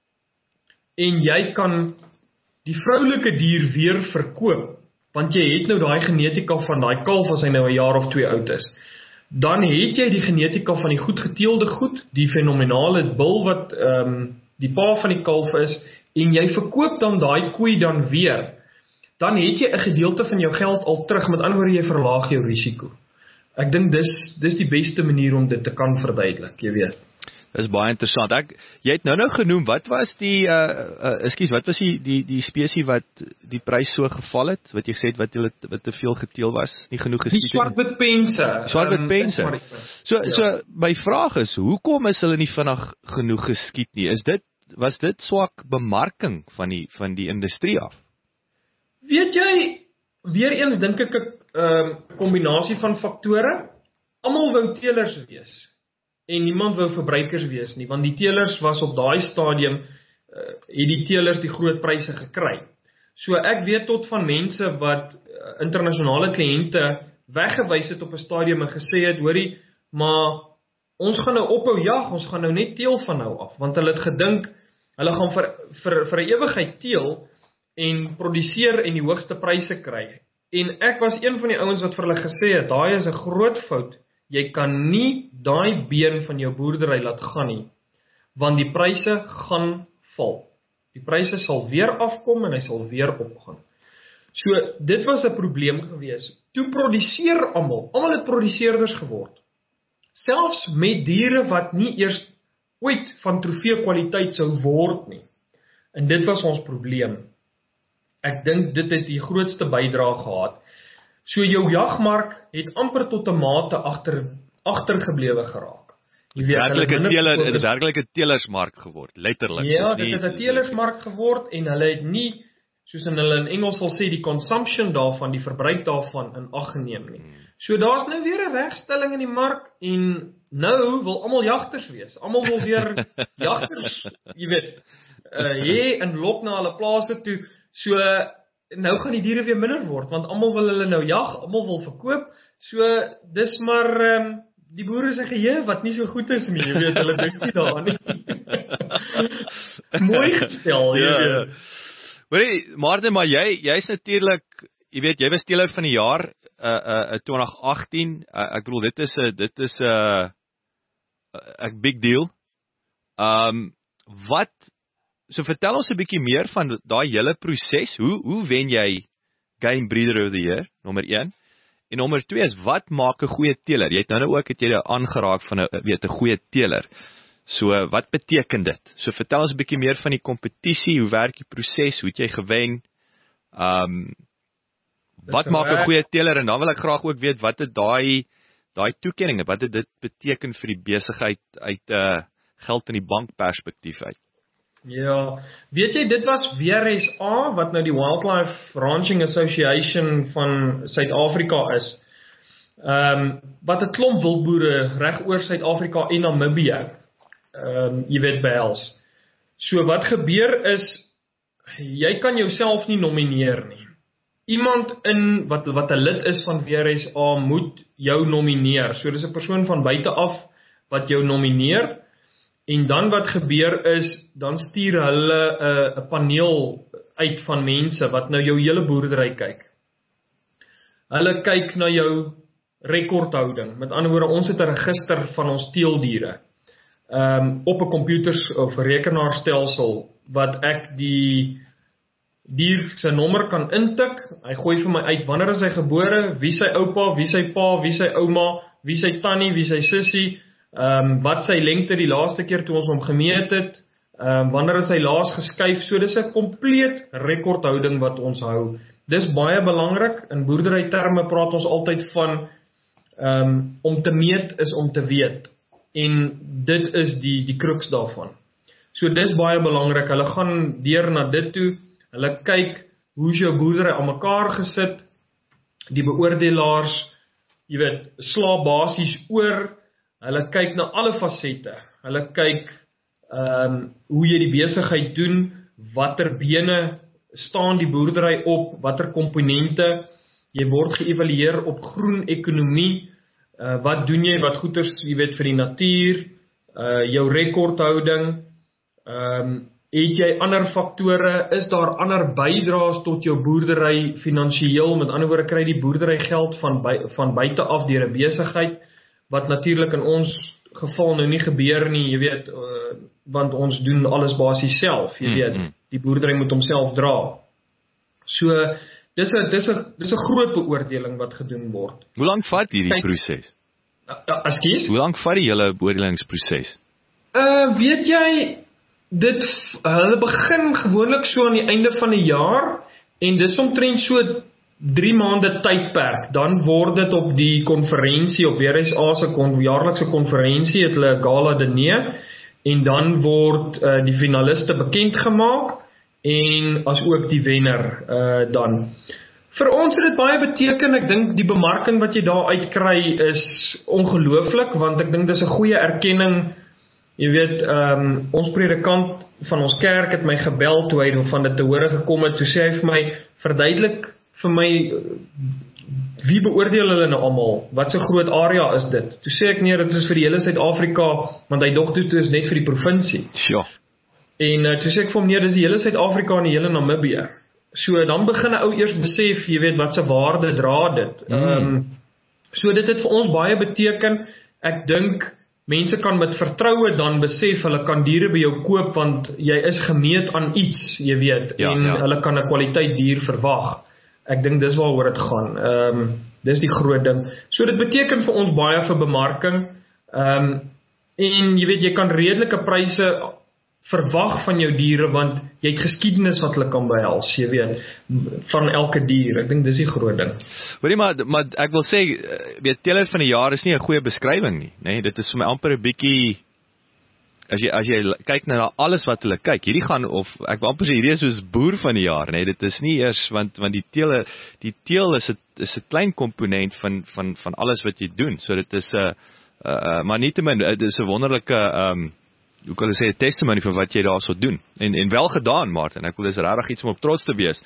en jy kan die vroulike dier weer verkoop, want jy het nou daai genetika van daai kalf as hy nou 'n jaar of 2 oud is, dan het jy die genetika van die goed geteelde goed, die fenomenale bul wat die pa van die kalf is, en jy verkoop dan daai koei dan weer, dan het jy 'n gedeelte van jou geld al terug, met ander woorde jy verlaag jou risiko. Ek dink dis die beste manier om dit te kan verduidelik, jy weet. Dis baie interessant. Jy het nou genoem, wat was die wat was die spesie wat die prys so geval het? Wat jy gesê het wat te veel geteel was, nie genoeg geskiet het? Die swart-wit pense. Swart-wit pense. So my vraag is, hoekom is hulle nie vinnig genoeg geskiet nie? Was dit swak bemarking van die industrie af? Weet jy, weer eens dink ek 'n kombinasie van faktore. Almal wou teelers wees. en niemand wou verbruikers wees nie, want die teelers was op daai stadium, het die teelers die groot pryse gekry. So ek weet tot van mense wat internasionale kliënte weggewys het op 'n stadium en gesê het, hoorie, maar ons gaan nou ophou jag, ons gaan nou net teel van nou af, want hulle het gedink, hulle gaan vir 'n ewigheid teel en produseer en die hoogste pryse kry. En ek was een van die ouens wat vir hulle gesê het, daai is 'n groot fout, jy kan nie daai been van jou boerdery laat gaan nie, want die pryse gaan val. Die pryse sal weer afkom en hy sal weer opgaan. So, dit was 'n probleem gewees. Toe produseer almal het produseerders geword. Selfs met diere wat nie eers ooit van trofee kwaliteit sou word nie. En dit was ons probleem. Ek dink dit het die grootste bydrae gehad. So jou jagmark het amper tot 'n mate agtergeblewe geraak. Jy weet, het werklike teelersmark geword, letterlik. Ja, dit het 'n teelersmark geword en hulle het nie, soos hulle in Engels sal sê, die consumption daarvan, die verbruik daarvan in ag geneem nie. So daar's nou weer 'n regstelling in die mark en nou wil almal jagters wees. Almal wil weer jagters, jy weet, hê en lok na hulle plase toe. So nou gaan die diere weer minder word, want almal wil hulle nou jag, almal wil verkoop. So dis maar die boere se geheue wat nie so goed is nie, jy weet, hulle dink nie daaraan nie. Mooi gestel, jy weet. Hoorie, Martin, maar jy's natuurlik, jy weet, jy was teeler van die jaar 2018. Ek bedoel dit is 'n big deal. So vertel ons 'n bietjie meer van daai hele proses. Hoe wen jy Game Breeder of the Year, nommer 1? En nommer 2 is, wat maak 'n goeie teeler? Jy het nou ook aangeraak van 'n goeie teeler. So, wat beteken dit? So, vertel ons 'n bietjie meer van die kompetisie, hoe werk die proses, hoe het jy gewen? Wat maak 'n goeie teeler? En dan wil ek graag ook weet, wat het daai toekenninge, wat het dit beteken vir die besigheid uit geld in die bank perspektief uit? Ja, weet jy, dit was WRSA, wat nou die Wildlife Ranching Association van Suid-Afrika is, wat 'n klomp wildboere reg oor Suid-Afrika en Namibië, jy weet, behels. So wat gebeur is, jy kan jouself nie nomineer nie. Iemand wat 'n lid is van WRSA moet jou nomineer. So dis 'n persoon van buite af wat jou nomineer. En dan wat gebeur is, dan stuur hulle 'n paneel uit van mense wat nou jou hele boerdery kyk. Hulle kyk na jou rekordhouding. Met ander woorde, ons het 'n register van ons teeldiere op 'n komputers of rekenaarstelsel wat ek die dier se nommer kan intik. Hy gooi vir my uit wanneer is hy gebore, wie sy oupa, wie sy pa, wie sy ouma, wie sy tannie, wie sy sussie. Wat sy lengte die laaste keer toe ons hom gemeet het, wanneer is hy laas geskuif, so dis 'n kompleet rekordhouding wat ons hou. Dis baie belangrik, in boerderyterme praat ons altyd van, om te meet is om te weet, en dit is die crux daarvan. So dis baie belangrik, hulle gaan deur na dit toe, hulle kyk, hoe is jou boerdery aan mekaar gesit, die beoordelaars, jy weet, sla basies oor, hulle kyk na alle fasette. Hulle kyk hoe jy die besigheid doen, watter bene staan die boerdery op, watter komponente, jy word geëvalueer op groen ekonomie, wat doen jy, wat goeders, jy weet, vir die natuur, jou rekordhouding, het jy ander faktore, is daar ander bydraes tot jou boerdery finansiëel, met ander woorde kry die boerdery geld van buite af deur 'n besigheid, wat natuurlik in ons geval nou nie gebeur nie, jy weet, want ons doen alles basies self, jy weet, die boerdery moet homself dra. So, dis 'n groot beoordeling wat gedoen word. Hoe lank vat hierdie proses? Ekskuus? Hoe lank vat die hele beoordelingsproses? Weet jy, hulle begin gewoonlik so aan die einde van 'n jaar, en dis omtrent so 3 maande tydperk, dan word dit op die konferensie, op WRSA se jaarlikse konferensie, het hulle gala diner, en dan word die finaliste bekend gemaak, en as ook die wenner dan. Vir ons het dit baie beteken, ek dink die bemarking wat jy daar uitkry is ongelooflik, want ek dink dis 'n goeie erkenning. Jy weet, ons predikant van ons kerk het my gebel toe hy van dit te hore gekom het, toe sê hy vir my, verduidelik vir my, wie beoordeel hulle nou almal? Wat so groot area is dit? Toe sê ek nee, dit is vir die hele Suid-Afrika, want hy dog toe is net vir die provinsie. Sure. En toe sê ek vir hom, nee, dis die hele Suid-Afrika en die hele Namibië. So dan begin 'n ou eers besef, jy weet, wat se waarde dra dit. So dit het vir ons baie beteken. Ek dink mense kan met vertroue dan besef hulle kan diere by jou koop want jy is gemeet aan iets, jy weet, hulle kan 'n kwaliteit dier verwag. Ek dink dis waaroor dit gaan. Dis die groot ding. So dit beteken vir ons baie vir bemarking. En jy weet, jy kan redelike pryse verwag van jou diere, want jy het geskiedenis wat hulle kan behels, jy weet, van elke dier. Ek dink dis die groot ding. Hoorie, maar ek wil sê, weet, teeler van die jaar is nie 'n goeie beskrywing nie, nee, dit is vir my amper 'n bietjie, as jy kyk na alles wat hulle kyk, hierdie gaan, of ek wil amper sê, hierdie is soos boer van die jaar, nee, dit is nie eers, want die teel is 'n klein komponent van alles wat jy doen, so dit is, maar nietemin, dit is 'n wonderlike, hoe kan ek sê, 'n testimony vir wat jy daar so doen. En wel gedaan, Martin. Ek wil dis regtig iets om op trots te wees.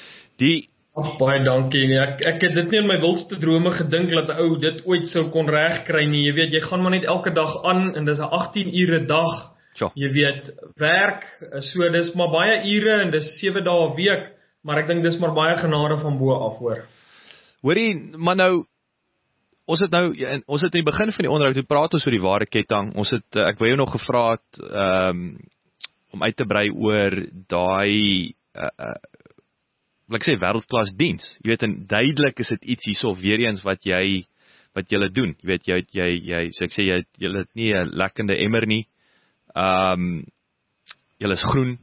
Baie dankie. Nee, ek het dit nie in my wildste drome gedink dat 'n ou dit ooit sou kon regkry nie. Jy weet, jy gaan maar net elke dag aan en dis 'n 18 ure dag. Sure. Jy weet, werk, so dis maar baie ure en dis 7 dae 'n week, maar ek dink dis maar baie genade van bo af, hoor. Hoorie, maar nou Ons het in die begin van die onderhoud, toe praat ons oor die ware ketting. Ek wou jou nog gevra het, om uit te brei oor daai, wil ek sê, wêreldklas diens. Jy weet, en duidelik is dit iets hierso weer eens wat julle doen. Jy weet, jy so ek sê, julle het nie 'n lekkende emmer nie. Julle is groen.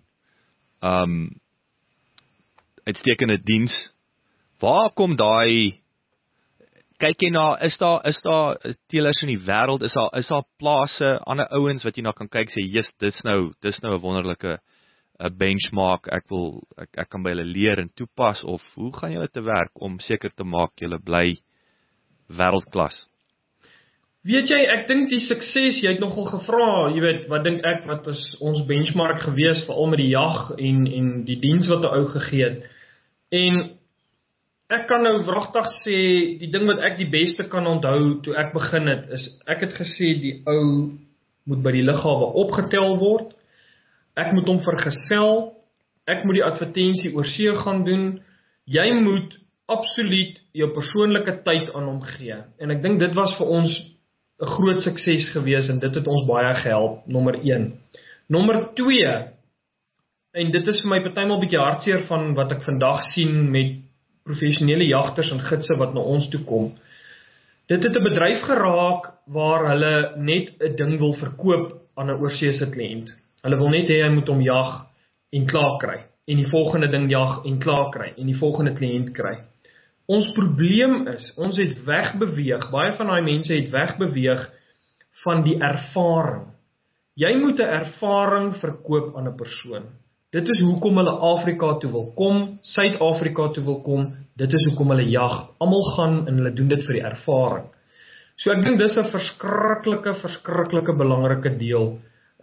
Uitstekende diens. Waar kom daai, kyk jy na, is daar teelers in die wêreld, is daar plase, ander ouens wat jy na kan kyk, sê, yes, dis nou 'n wonderlike benchmark, ek kan by hulle leer en toepas, of hoe gaan julle te werk om seker te maak julle bly wêreldklas? Weet jy, ek dink die sukses, jy het nogal gevra, jy weet, wat dink ek, wat is ons benchmark gewees, veral met die jag en die diens wat 'n ou gegee het, en ek kan nou wragtig sê, die ding wat ek die beste kan onthou toe ek begin het, is ek het gesê die ou moet by die lughawe opgetel word, ek moet hom vergesel, ek moet die advertensie oor see gaan doen, jy moet absoluut jou persoonlike tyd aan hom gee, en ek dink dit was vir ons 'n groot sukses gewees, en dit het ons baie gehelp, nommer 1. Nommer 2, en dit is vir my partymal bietjie hartseer van wat ek vandag sien met professionele jagters en gidse wat na ons toe kom. Dit het 'n bedryf geraak waar hulle net 'n ding wil verkoop aan 'n oorseese kliënt. Hulle wil net hê hy moet hom jag en klaar kry, en die volgende ding jag en klaar kry, en die volgende kliënt kry. Ons probleem is, ons het wegbeweeg, baie van daai mense het wegbeweeg van die ervaring. Jy moet 'n ervaring verkoop aan 'n persoon. Dit is hoekom hulle Afrika toe wil kom, Suid-Afrika toe wil kom, dit is hoekom hulle jag. Almal gaan en hulle doen dit vir die ervaring. So ek dink dis 'n verskriklike belangrike deel.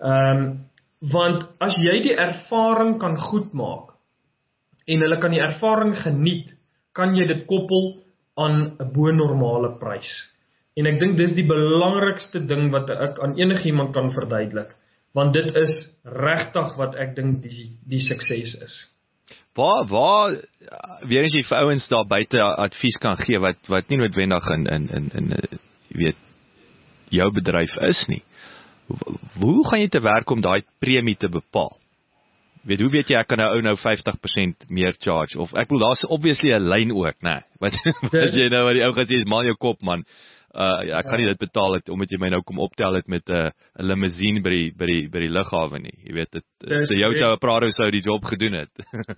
Want as jy die ervaring kan goed maak, en hulle kan die ervaring geniet, kan jy dit koppel aan 'n bo-normale prys. En ek dink dis die belangrikste ding wat ek aan enigiemand kan verduidelik. Want dit is regtig wat ek dink die sukses is. Waar weer as jy vir ouens daar buite advies kan gee wat nie noodwendig in jy weet, jou bedryf is nie. Hoe gaan jy te werk om daai premie te bepaal? Hoe weet jy ek kan nou 50% meer charge? Of ek bedoel, daar's obviously 'n lyn ook, né? Wat jy nou wat die ou gaan sê is mal jou kop, man. Ek kan nie dit betaal het, omdat jy my nou kom optel het met 'n limousine by die lughawe nie. Jy weet, so jou Toyota Prado sou die job gedoen het.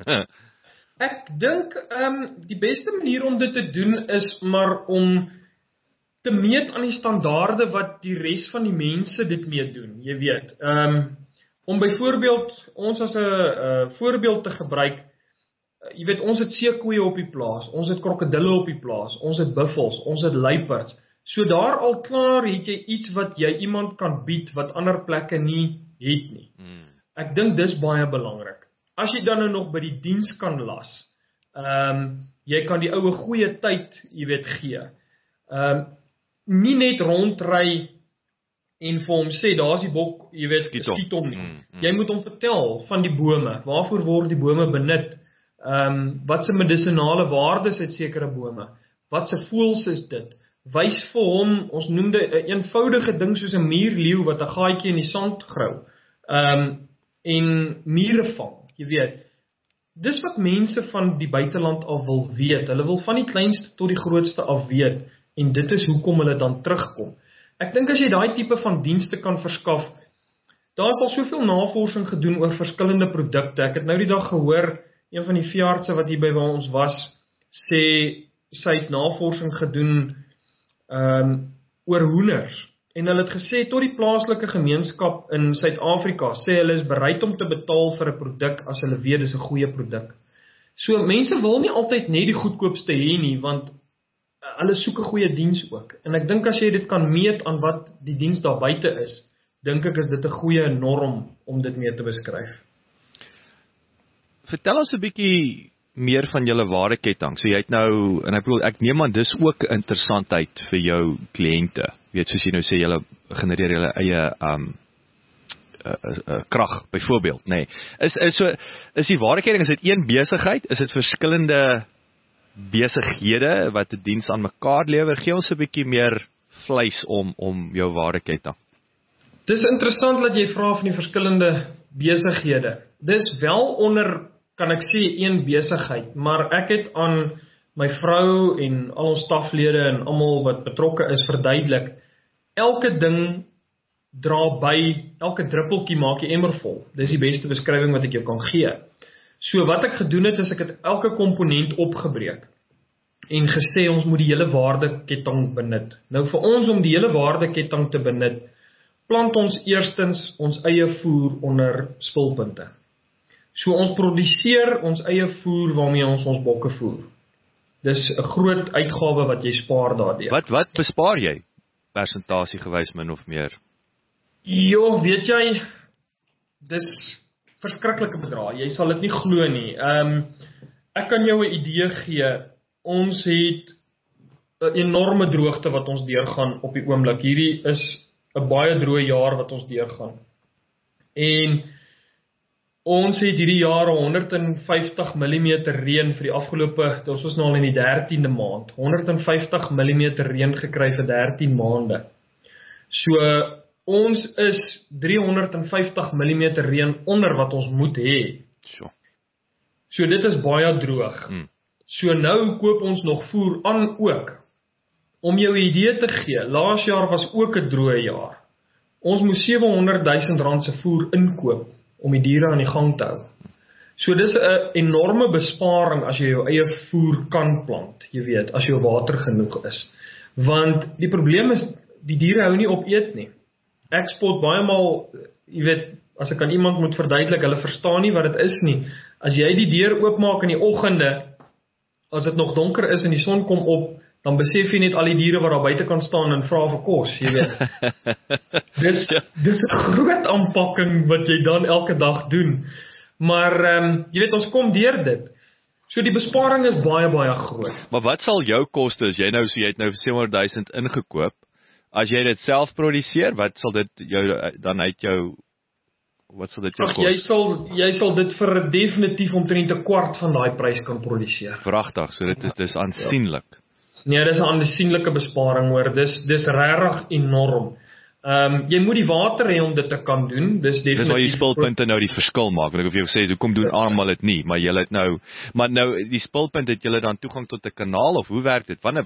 Ek dink, die beste manier om dit te doen is maar om te meet aan die standaarde wat die res van die mense dit mee doen, jy weet. Om byvoorbeeld, ons as 'n voorbeeld te gebruik, jy weet, ons het seekoeie op die plaas, ons het krokodille op die plaas, ons het buffels, ons het luiperds. So daar al klaar het jy iets wat jy iemand kan bied, wat ander plekke nie het nie. Ek dink dis baie belangrik. As jy dan nou nog by die diens kan las, jy kan die oue goeie tyd, jy weet, gee. Nie net rondry en vir hom sê, daar is die bok, jy weet, skiet hom nie. Jy moet hom vertel van die bome, waarvoor word die bome benut, wat se medisinale waardes het sekere bome, wat se voëls is dit, wys vir hom, ons noem dit 'n eenvoudige ding soos 'n muurleeu wat 'n gaatjie in die sand grou, en mure vang, jy weet. Dis wat mense van die buiteland af wil weet, hulle wil van die kleinste tot die grootste af weet, en dit is hoekom hulle dan terugkom. Ek dink as jy daai tipe van dienste kan verskaf, daar is al soveel navorsing gedoen oor verskillende produkte. Ek het nou die dag gehoor, een van die veeartse wat hier by ons was, sê, sy het navorsing gedoen oor hoenders, en hulle het gesê, tot die plaaslike gemeenskap in Suid-Afrika, sê hulle is bereid om te betaal vir 'n produk, as hulle weet dis 'n goeie produk. So, mense wil nie altyd net die goedkoopste hê nie, want hulle soek 'n goeie diens ook, en ek dink as jy dit kan meet aan wat die diens daar buite is, dink ek is dit 'n goeie norm om dit mee te beskryf. Vertel ons 'n bietjie meer van julle waardeketting. So jy het nou, en ek bedoel, ek neem aan dis ook interessantheid vir jou kliënte. Weet, soos jy nou sê, julle genereer julle eie krag, byvoorbeeld, nee. Is die waardeketting, is dit een besigheid? Is dit verskillende besighede wat 'n diens aan mekaar lewer? Gee ons 'n bietjie meer vleis om jou waardeketting. Dis interessant dat jy vra van die verskillende besighede. Dis wel onder, kan ek sê, een besigheid, maar ek het aan my vrou en al ons staflede en almal wat betrokke is verduidelik, elke ding dra by, elke druppeltjie maak die emmer vol. Dis die beste beskrywing wat ek jou kan gee. So wat ek gedoen het, is ek het elke komponent opgebreek en gesê ons moet die hele waardeketting benut. Nou vir ons om die hele waardeketting te benut, plant ons eerstens ons eie voer onder spulpunte. So ons produseer ons eie voer waarmee ons bokke voer. Dis 'n groot uitgawe wat jy spaar daardeur. Wat bespaar jy? Persentasie gewys min of meer? Jo, weet jy, dis verskriklike bedrae. Jy sal dit nie glo nie. Ek kan jou 'n idee gee. Ons het 'n enorme droogte wat ons deurgaan op die oomblik. Hierdie is 'n baie droë jaar wat ons deurgaan. En ons het hierdie jaar 150 mm reën vir die afgelope, ons was nou al in die 13de maand, 150 mm reën gekry vir 13 maande. So, ons is 350 mm reën onder wat ons moet hê. So dit is baie droog. So nou koop ons nog voer aan ook. Om jou 'n idee te gee, laas jaar was ook 'n droë jaar. Ons moes R700,000 se voer inkoop om die diere aan die gang te hou. So dis 'n enorme besparing as jy jou eie voer kan plant, jy weet, as jou water genoeg is. Want die probleem is, die diere hou nie op eet nie. Ek spot baie maal, jy weet, as ek aan iemand moet verduidelik, hulle verstaan nie wat dit is nie. As jy die deur oopmaak in die oggende, as dit nog donker is en die son kom op, dan besef jy net al die diere wat daar buite kan staan en vra vir kos, jy weet. Dis 'n groot aanpakking wat jy dan elke dag doen. Maar, jy weet, ons kom deur dit. So die besparing is baie, baie groot. Maar wat sal jou koste, as jy nou, so jy het nou 700,000 ingekoop, as jy dit self produseer, wat sal dit jou, dan uit jou, wat sal dit jou kos? Jy sal dit vir definitief omtrent 'n kwart van daai prys kan produseer. Pragtig, so dit is aansienlik. Nee, dis 'n aansienlike besparing hoor, dis regtig enorm. Jy moet die water hê om dit te kan doen, dis definitief. Dis waar jy spulpunte nou die verskil maak, want ek wil vir jou sê, hoekom doen almal dit nie, maar julle het nou, maar nou, die spulpunt, het julle dan toegang tot 'n kanaal, of hoe werk dit? Wanneer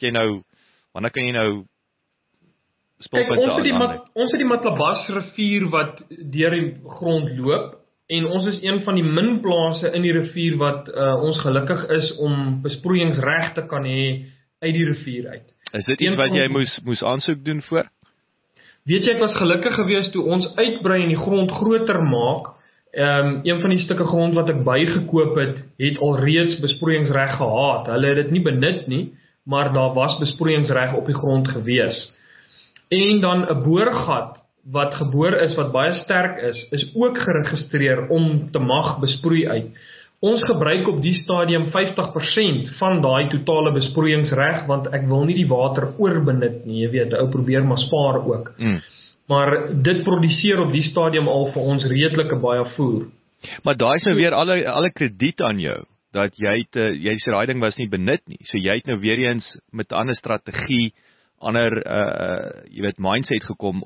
kan jy nou spulpunte aanlei? Ons het die Matlabas rivier wat deur die grond loop, en ons is een van die min plase in die rivier wat ons gelukkig is om besproeiingsreg te kan hê uit die rivier uit. Is dit iets wat jy moes aansoek doen voor? Weet jy, ek was gelukkig geweest toe ons uitbrei en die grond groter maak, Een van die stukke grond wat ek bygekoop het alreeds besproeiingsreg gehad. Hulle het dit nie benut nie, maar daar was besproeiingsreg op die grond gewees. En dan 'n boorgat wat geboor is, wat baie sterk is ook geregistreer om te mag besproei uit. Ons gebruik op die stadium 50% van daai totale besproeiingsreg, want ek wil nie die water oorbenut nie, jy weet, 'n ou probeer maar spaar ook. Maar dit produseer op die stadium al vir ons redelike baie voer. Maar daai is nou weer alle krediet aan jou, dat jy sê daai ding was nie benut nie, so jy het nou weer eens met 'n ander strategie, ander jy weet mindset gekom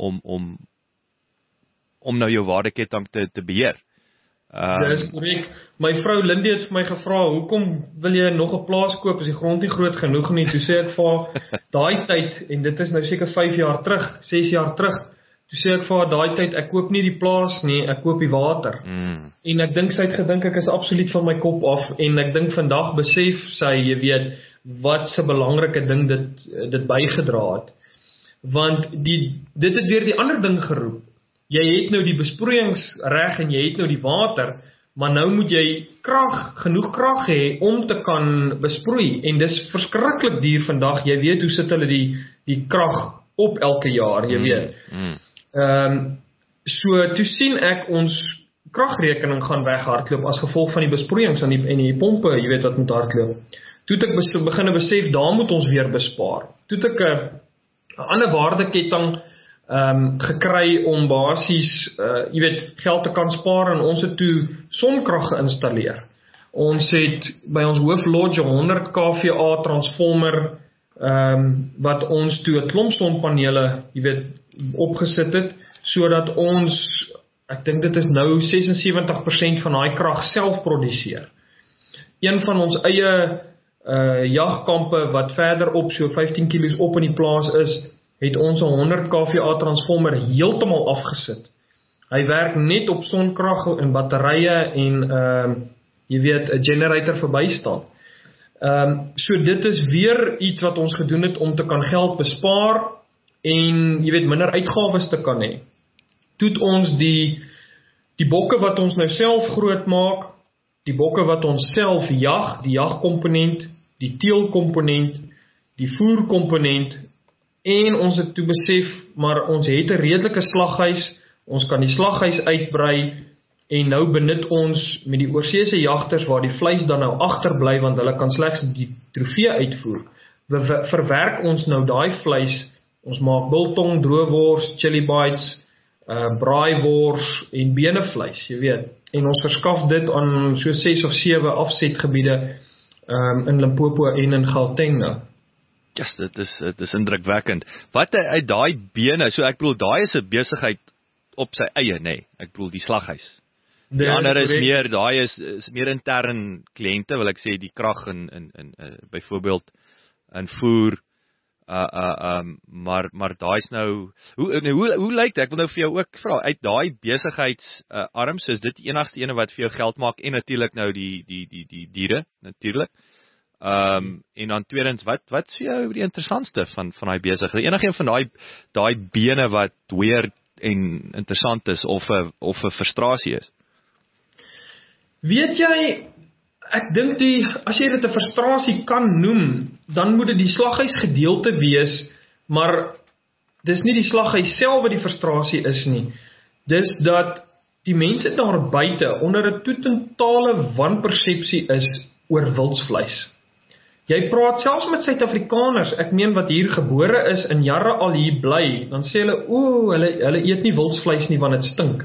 om nou jou waardeketting te beheer. Dis korrek. My vrou Lindy het vir my gevra, hoekom wil jy nog 'n plaas koop as die grond nie groot genoeg nie? Toe sê ek vir haar, daai tyd, en dit is nou seker 5 jaar terug, 6 jaar terug, toe sê ek vir haar, daai tyd, ek koop nie die plaas nie, ek koop die water. En ek dink sy het gedink ek is absoluut van my kop af, en ek dink vandag besef sy, jy weet, wat se belangrike ding dit bygedra het. Want dit het weer die ander ding geroep. Jy het nou die besproeiingsreg en jy het nou die water, maar nou moet jy genoeg krag hê om te kan besproei, en dis verskriklik duur vandag. Jy weet hoe sit hulle die krag op elke jaar, jy weet. So toe sien ek ons kragrekening gaan weghardloop as gevolg van die besproeiings en die pompe, jy weet, wat moet hardloop. Toe het ek begin besef, daar moet ons weer bespaar. Toe het ek 'n ander waardeketting gekry om basies, jy weet, geld te kan spaar, en ons het toe sonkrag geïnstalleer. Ons het by ons hooflodge 100 kVA transformer, wat ons toe 'n klomp sonpanele, jy weet, opgesit het, sodat ons, ek dink dit is nou 76% van daai krag self produseer. Een van ons eie jagkampe wat verder op, so 15 kilos op in die plaas is, het ons 'n 100 kVA transformer heeltemal afgesit. Hy werk net op sonkrag en batterye en jy weet, 'n generator verbystaan. So dit is weer iets wat ons gedoen het om te kan geld bespaar en jy weet, minder uitgawes te kan hê. Toe het ons die bokke wat ons nou self groot maak, die bokke wat ons self jag, die jagkomponent, die teelkomponent, die voerkomponent, en ons het toe besef, maar ons het 'n redelike slaghuis, ons kan die slaghuis uitbrei, en nou benut ons met die oorseese jagters waar die vleis dan nou agterbly, want hulle kan slegs die trofee uitvoer. Verwerk ons nou daai vleis, ons maak biltong, droëwors, chili bites, braaivors en benevleis, jy weet. En ons verskaf dit aan so 6 of 7 afsetgebiede in Limpopo en in Gauteng nou. Yes, dit is indrukwekkend. Wat uit daai bene, so ek bedoel, daai is 'n besigheid op sy eie, nê? Ek bedoel die slaghuis. Die ander is meer, daai is meer intern kliënte, wil ek sê, die krag in byvoorbeeld in voer, maar daai is nou, hoe lyk dit? Ek wil nou vir jou ook vra, uit daai besigheidsarm, so is dit die enigste ene wat vir jou geld maak, en natuurlik nou die diere, natuurlik. En dan tweedens, wat is vir jou die interessantste van daai besigheid? Enige van daai bene wat weird en interessant is, of 'n frustrasie is? Weet jy, ek dink as jy dit 'n frustrasie kan noem, dan moet dit die slaghuis gedeelte wees, maar dis nie die slaghuis self wat die frustrasie is nie. Dis dat die mense daar buite onder 'n totale wanpersepsie is oor wildsvleis. Jy praat selfs met Suid-Afrikaners, ek meen wat hier gebore is en jare al hier bly, dan sê hulle, hulle eet nie wildsvleis nie want dit stink.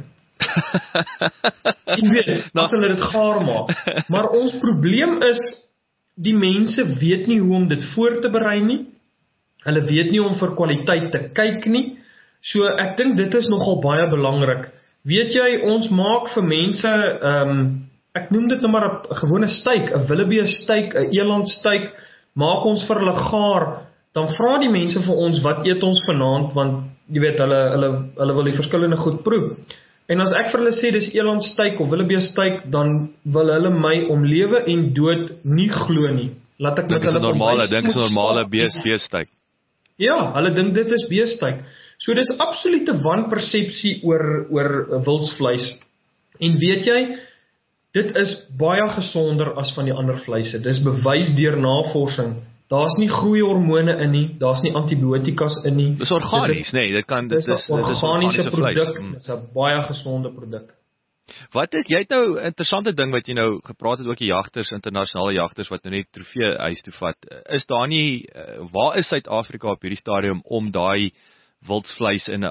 Jy weet, as hulle dit gaar maak. Maar ons probleem is, die mense weet nie hoe om dit voor te berei nie, hulle weet nie om vir kwaliteit te kyk nie, so ek dink dit is nogal baie belangrik. Weet jy, ons maak vir mense, ek noem dit nou maar 'n gewone steak, 'n wildebeest steak, 'n eland steak, maak ons vir hulle gaar, dan vra die mense vir ons, wat eet ons vanaand, want jy weet, hulle wil die verskillende goed proe. En as ek vir hulle sê, dis eland steak of wildebeest steak, dan wil hulle my om lewe en dood nie glo nie. Laat ek met hulle dink is 'n normale beesteek. Ja, hulle dink dit is beesteek. So dis absolute wanpersepsie oor wildsvleis. En weet jy, dit is baie gesonder as van die ander vleise. Dis bewys deur navorsing. Daar's nie groeihormone in nie, daar's nie antibiotikas in nie. Dis organies, nee, dit is organiese produk, vleis. dis 'n baie gesonde produk. Wat is, jy het nou 'n interessante ding wat jy nou gepraat het, ook die jagters, internasionale jagters wat nou net trofee huis toe vat. Is daar nie, waar is Suid-Afrika op hierdie stadium om daai wildsvleis in 'n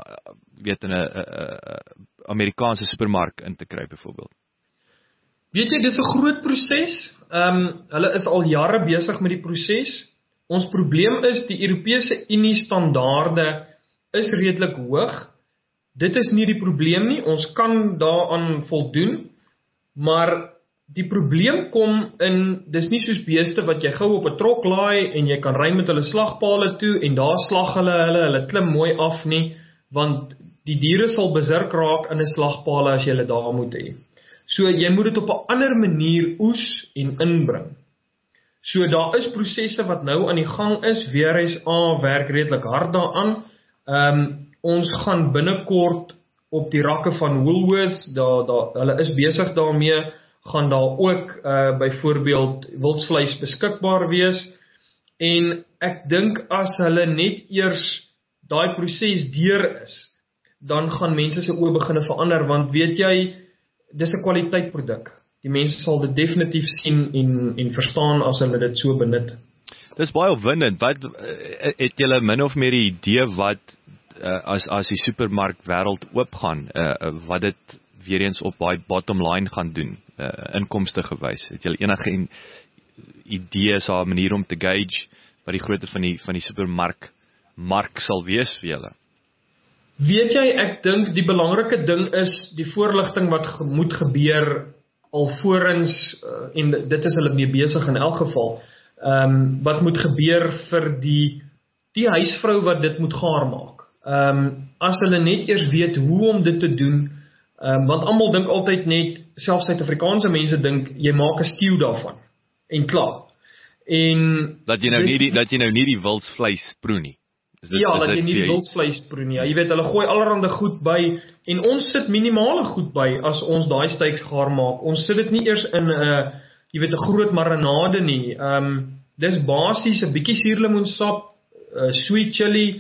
Amerikaanse supermark in te kry byvoorbeeld? Weet jy, dis 'n groot proses. Hulle is al jare besig met die proses. Ons probleem is, die Europese Unie standaarde is redelik hoog. Dit is nie die probleem nie, ons kan daaraan voldoen, maar die probleem kom in, dis nie soos beeste wat jy gou op 'n trok laai en jy kan ry met hulle slagpale toe en daar slag hulle klim mooi af nie, want die diere sal besurk raak in 'n slagpale as jy hulle daar moet hê. So jy moet dit op 'n ander manier oes en inbring. So daar is prosesse wat nou aan die gang is, WRSA werk redelik hard daaraan. Ons gaan binnekort op die rakke van Woolworths, hulle is besig daarmee, gaan daar ook byvoorbeeld wildsvleis beskikbaar wees. En ek dink as hulle net eers daai proses deur is, dan gaan mense se oë begine verander, want weet jy, dis 'n kwaliteitproduk. Die mense sal dit definitief sien en verstaan as hulle dit so benut. Dis baie opwindend. Wat het julle min of meer 'n idee wat as die supermark wêreld oopgaan, wat dit weer eens op daai bottom line gaan doen, inkomste gewys? Het julle enige idee, is daar 'n manier om te gauge wat die grootte van die supermark sal wees vir julle? Weet jy, ek dink die belangrike ding is die voorligting wat moet gebeur alvorens, en dit is hulle mee besig in elk geval, wat moet gebeur vir die huisvrou wat dit moet gaar maak. As hulle net eers weet hoe om dit te doen, want almal dink altyd net, selfs Suid-Afrikaanse mense dink, jy maak 'n stew daarvan, en klaar. En dat jy nou nie die wildsvleis proe nie. Dat jy nie die wildsvleis proe nie. Jy weet, hulle gooi allerhande goed by, en ons sit minimale goed by, as ons daai steaks gaar maak. Ons sit dit nie eers in 'n groot marinade nie. Dis basies 'n bietjie suurlemoensap, sweet chili,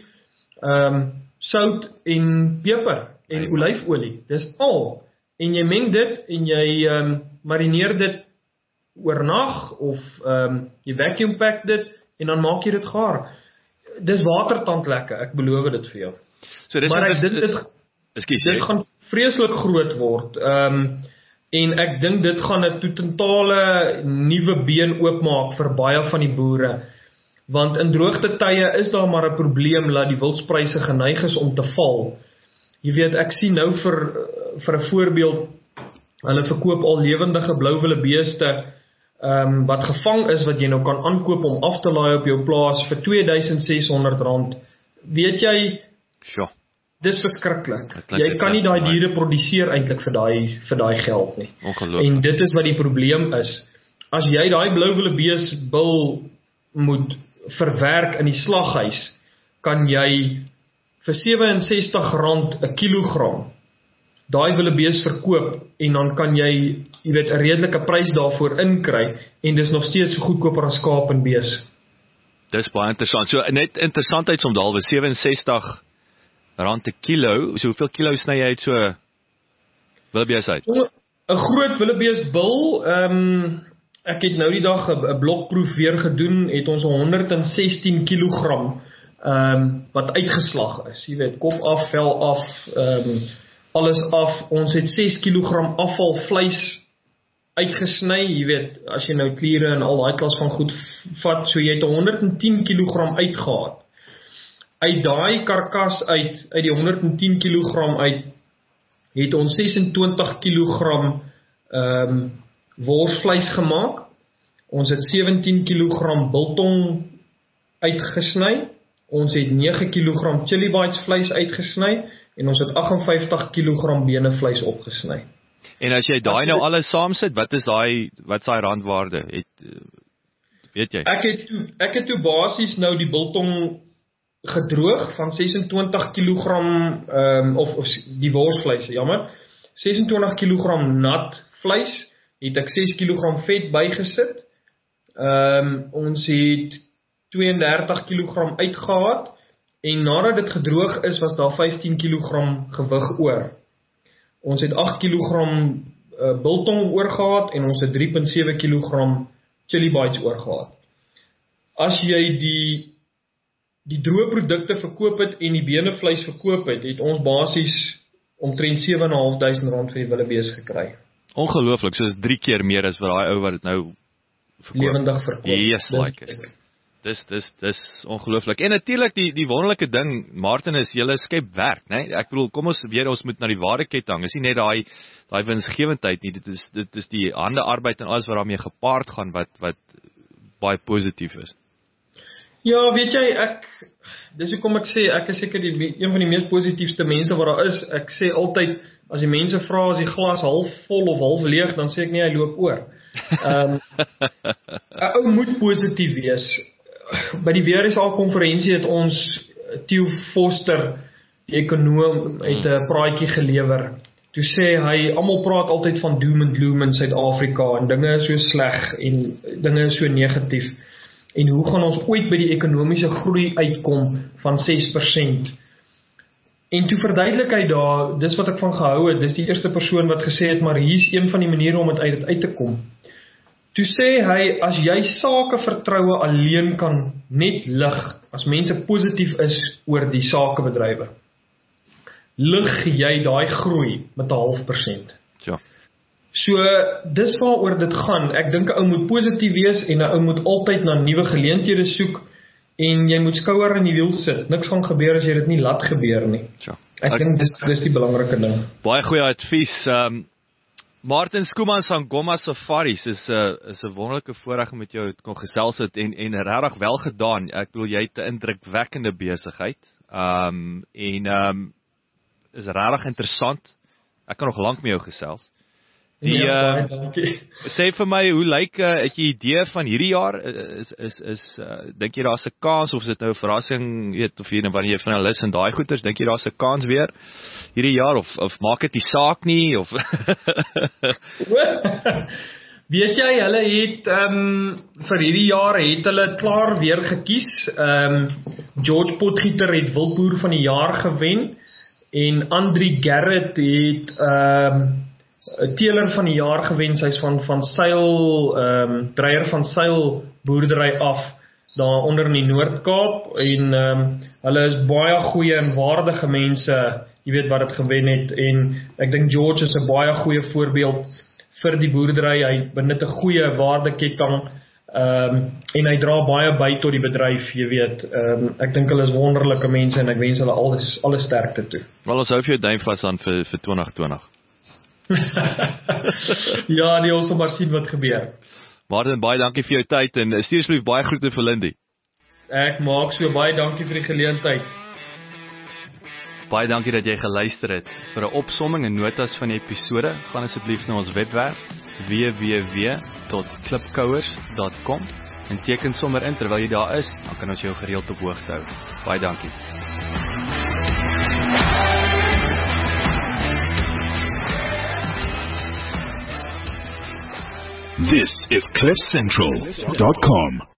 sout en peper en olyfolie. Dis al. En jy meng dit en jy marineer dit oornag of jy vacuum pack dit en dan maak jy dit gaar. Dis watertand lekker, ek beloof dit vir jou. So dis maar dit gaan vreeslik groot word. En ek dink dit gaan 'n totale nuwe been oopmaak vir baie van die boere. Want in droogte tye is daar maar 'n probleem dat die wildspryse geneig is om te val. Jy weet, ek sien nou vir 'n voorbeeld, hulle verkoop al lewendige blouwille beeste wat gevang is, wat jy nou kan aankoop om af te laai op jou plaas vir R2600. Weet jy, dis verskriklik. Jy kan nie daai diere produseer eintlik vir daai geld nie. En dit is wat die probleem is. As jy daai blouwille beesbil moet verwerk in die slaghuis, kan jy vir R67 'n kilogram daai wildebees verkoop, en dan kan jy 'n redelike prys daarvoor inkry, en dis nog steeds goedkoper as skaap en bees. Dis baie interessant. So net interessantheidsomdaalwe, R67 'n kilo. So hoeveel kilo sny jy uit so wildebees uit? 'n Groot wildebeesbil, ek het nou die dag 'n blokproef weer gedoen, het ons 116 kilogram wat uitgeslag is. Jy weet, kop af, vel af, alles af. Ons het 6 kilogram afval vleis uitgesny. Jy weet, as jy nou kliere en al daai klas van goed vat, so jy het 110 kilogram uitgehaal. Uit daai karkas uit die 110 kilogram uit, het ons 26 kilogram worsvleis gemaak. Ons het 17 kilogram biltong uitgesny. Ons het 9 kilogram chili bites vleis uitgesny. En ons het 58 kilogram benevleis opgesny. En as jy daai nou alles saamsit, wat is daai randwaarde? Weet jy? Ek het toe basies nou die biltong gedroog van 26 kilogram, of die worsvleis, jammer. 26 kg nat vleis, het ek 6 kg vet bygesit. Ons het 32 kg uitgehaal en nadat dit gedroog is, was daar 15 kg gewig oor. Ons het 8 kg biltong oorgehad en ons het 3,7 kg chili bites oorgehad. As jy die droë produkte verkoop het en die benevleis verkoop het ons basies omtrent R7.500 vir die wildebees gekry. Ongelooflik, soos 3 keer meer as wat daai ou wat dit nou verkoop. Lewendig verkoop. Yes, like it. Dis ongelooflik. En natuurlik die wonderlike ding, Martin, is julle skep werk, né? Ek bedoel, kom ons weer ons moet na die waardeketting. Is nie net daai winsgewendheid nie, dit is die hande arbeid en alles wat daarmee gepaard gaan wat baie positief is. Ja, weet jy, dis hoekom ek sê, ek is seker een van die mees positiefste mense wat daar is. Ek sê altyd, as die mense vra, is die glas half vol of half leeg, dan sê ek nie, hy loop oor. 'n Ou moet positief wees. By die WRSA-konferensie het ons Theo Foster, die ekonoom, het 'n praatjie gelewer. Toe sê hy, almal praat altyd van doom and gloom in Suid-Afrika en dinge is so sleg en dinge is so negatief. En hoe gaan ons ooit by die ekonomiese groei uitkom van 6%? En toe verduidelik hy daar, dis wat ek van gehou het, dis die eerste persoon wat gesê het, maar hier is een van die maniere om dit uit te kom. Toe sê hy, as jy sakevertroue alleen kan net lig, as mense positief is oor die sakebedrywe, lig jy daai groei met 0,5%. Ja. So, dis waaroor dit gaan. Ek dink 'n ou moet positief wees en 'n ou moet altyd na nuwe geleenthede soek en jy moet skouer in die wiel sit. Niks gaan gebeur as jy dit nie laat gebeur nie. Ja. Ek dink dis die belangrike ding. Baie goeie advies. Martin Schoeman van Gomma Safaris is 'n wonderlike voorreg om met jou te kon gesels het en regtig wel gedaan. Ek bedoel jy het 'n indrukwekkende besigheid. Is regtig interessant. Ek kan nog lank met jou gesels. Ja, dankie. Sê vir my, hoe lyk het jy idee van hierdie jaar? Dink jy daar's 'n kans of is dit nou 'n verrassing, weet of jy wanneer jy finalis en daai goeters, dink jy daar's 'n kans weer hierdie jaar of maak dit die saak nie of Weet jy, hulle het vir hierdie jaar het hulle klaar weer gekies. George Potgieter het Wildboer van die jaar gewen en Andri Gerrit het teeler van die jaar gewen, sy is van Seil, dreier van Seil boerdery af, daar onder in die Noord-Kaap, en hulle is baie goeie en waardige mense, jy weet wat het gewen het, en ek dink George is 'n baie goeie voorbeeld vir die boerdery, hy benut 'n goeie waardeketting, en hy dra baie by tot die bedryf, jy weet, ek dink hulle is wonderlike mense, en ek wens hulle alle sterkte toe. Wel, ons hou vir jou duim vas aan vir 2020. Ja, nee, ons sal maar sien wat gebeur. Martin, baie dankie vir jou tyd en stuur asseblief baie groete vir Lindy. Ek maak so, baie dankie vir die geleentheid. Baie dankie dat jy geluister het. Vir 'n opsomming en notas van die episode, gaan asseblief na ons webwerf www.klipkouers.com en teken sommer in terwyl jy daar is, dan kan ons jou gereeld op hoogte hou. Baie dankie. This is CliffCentral.com.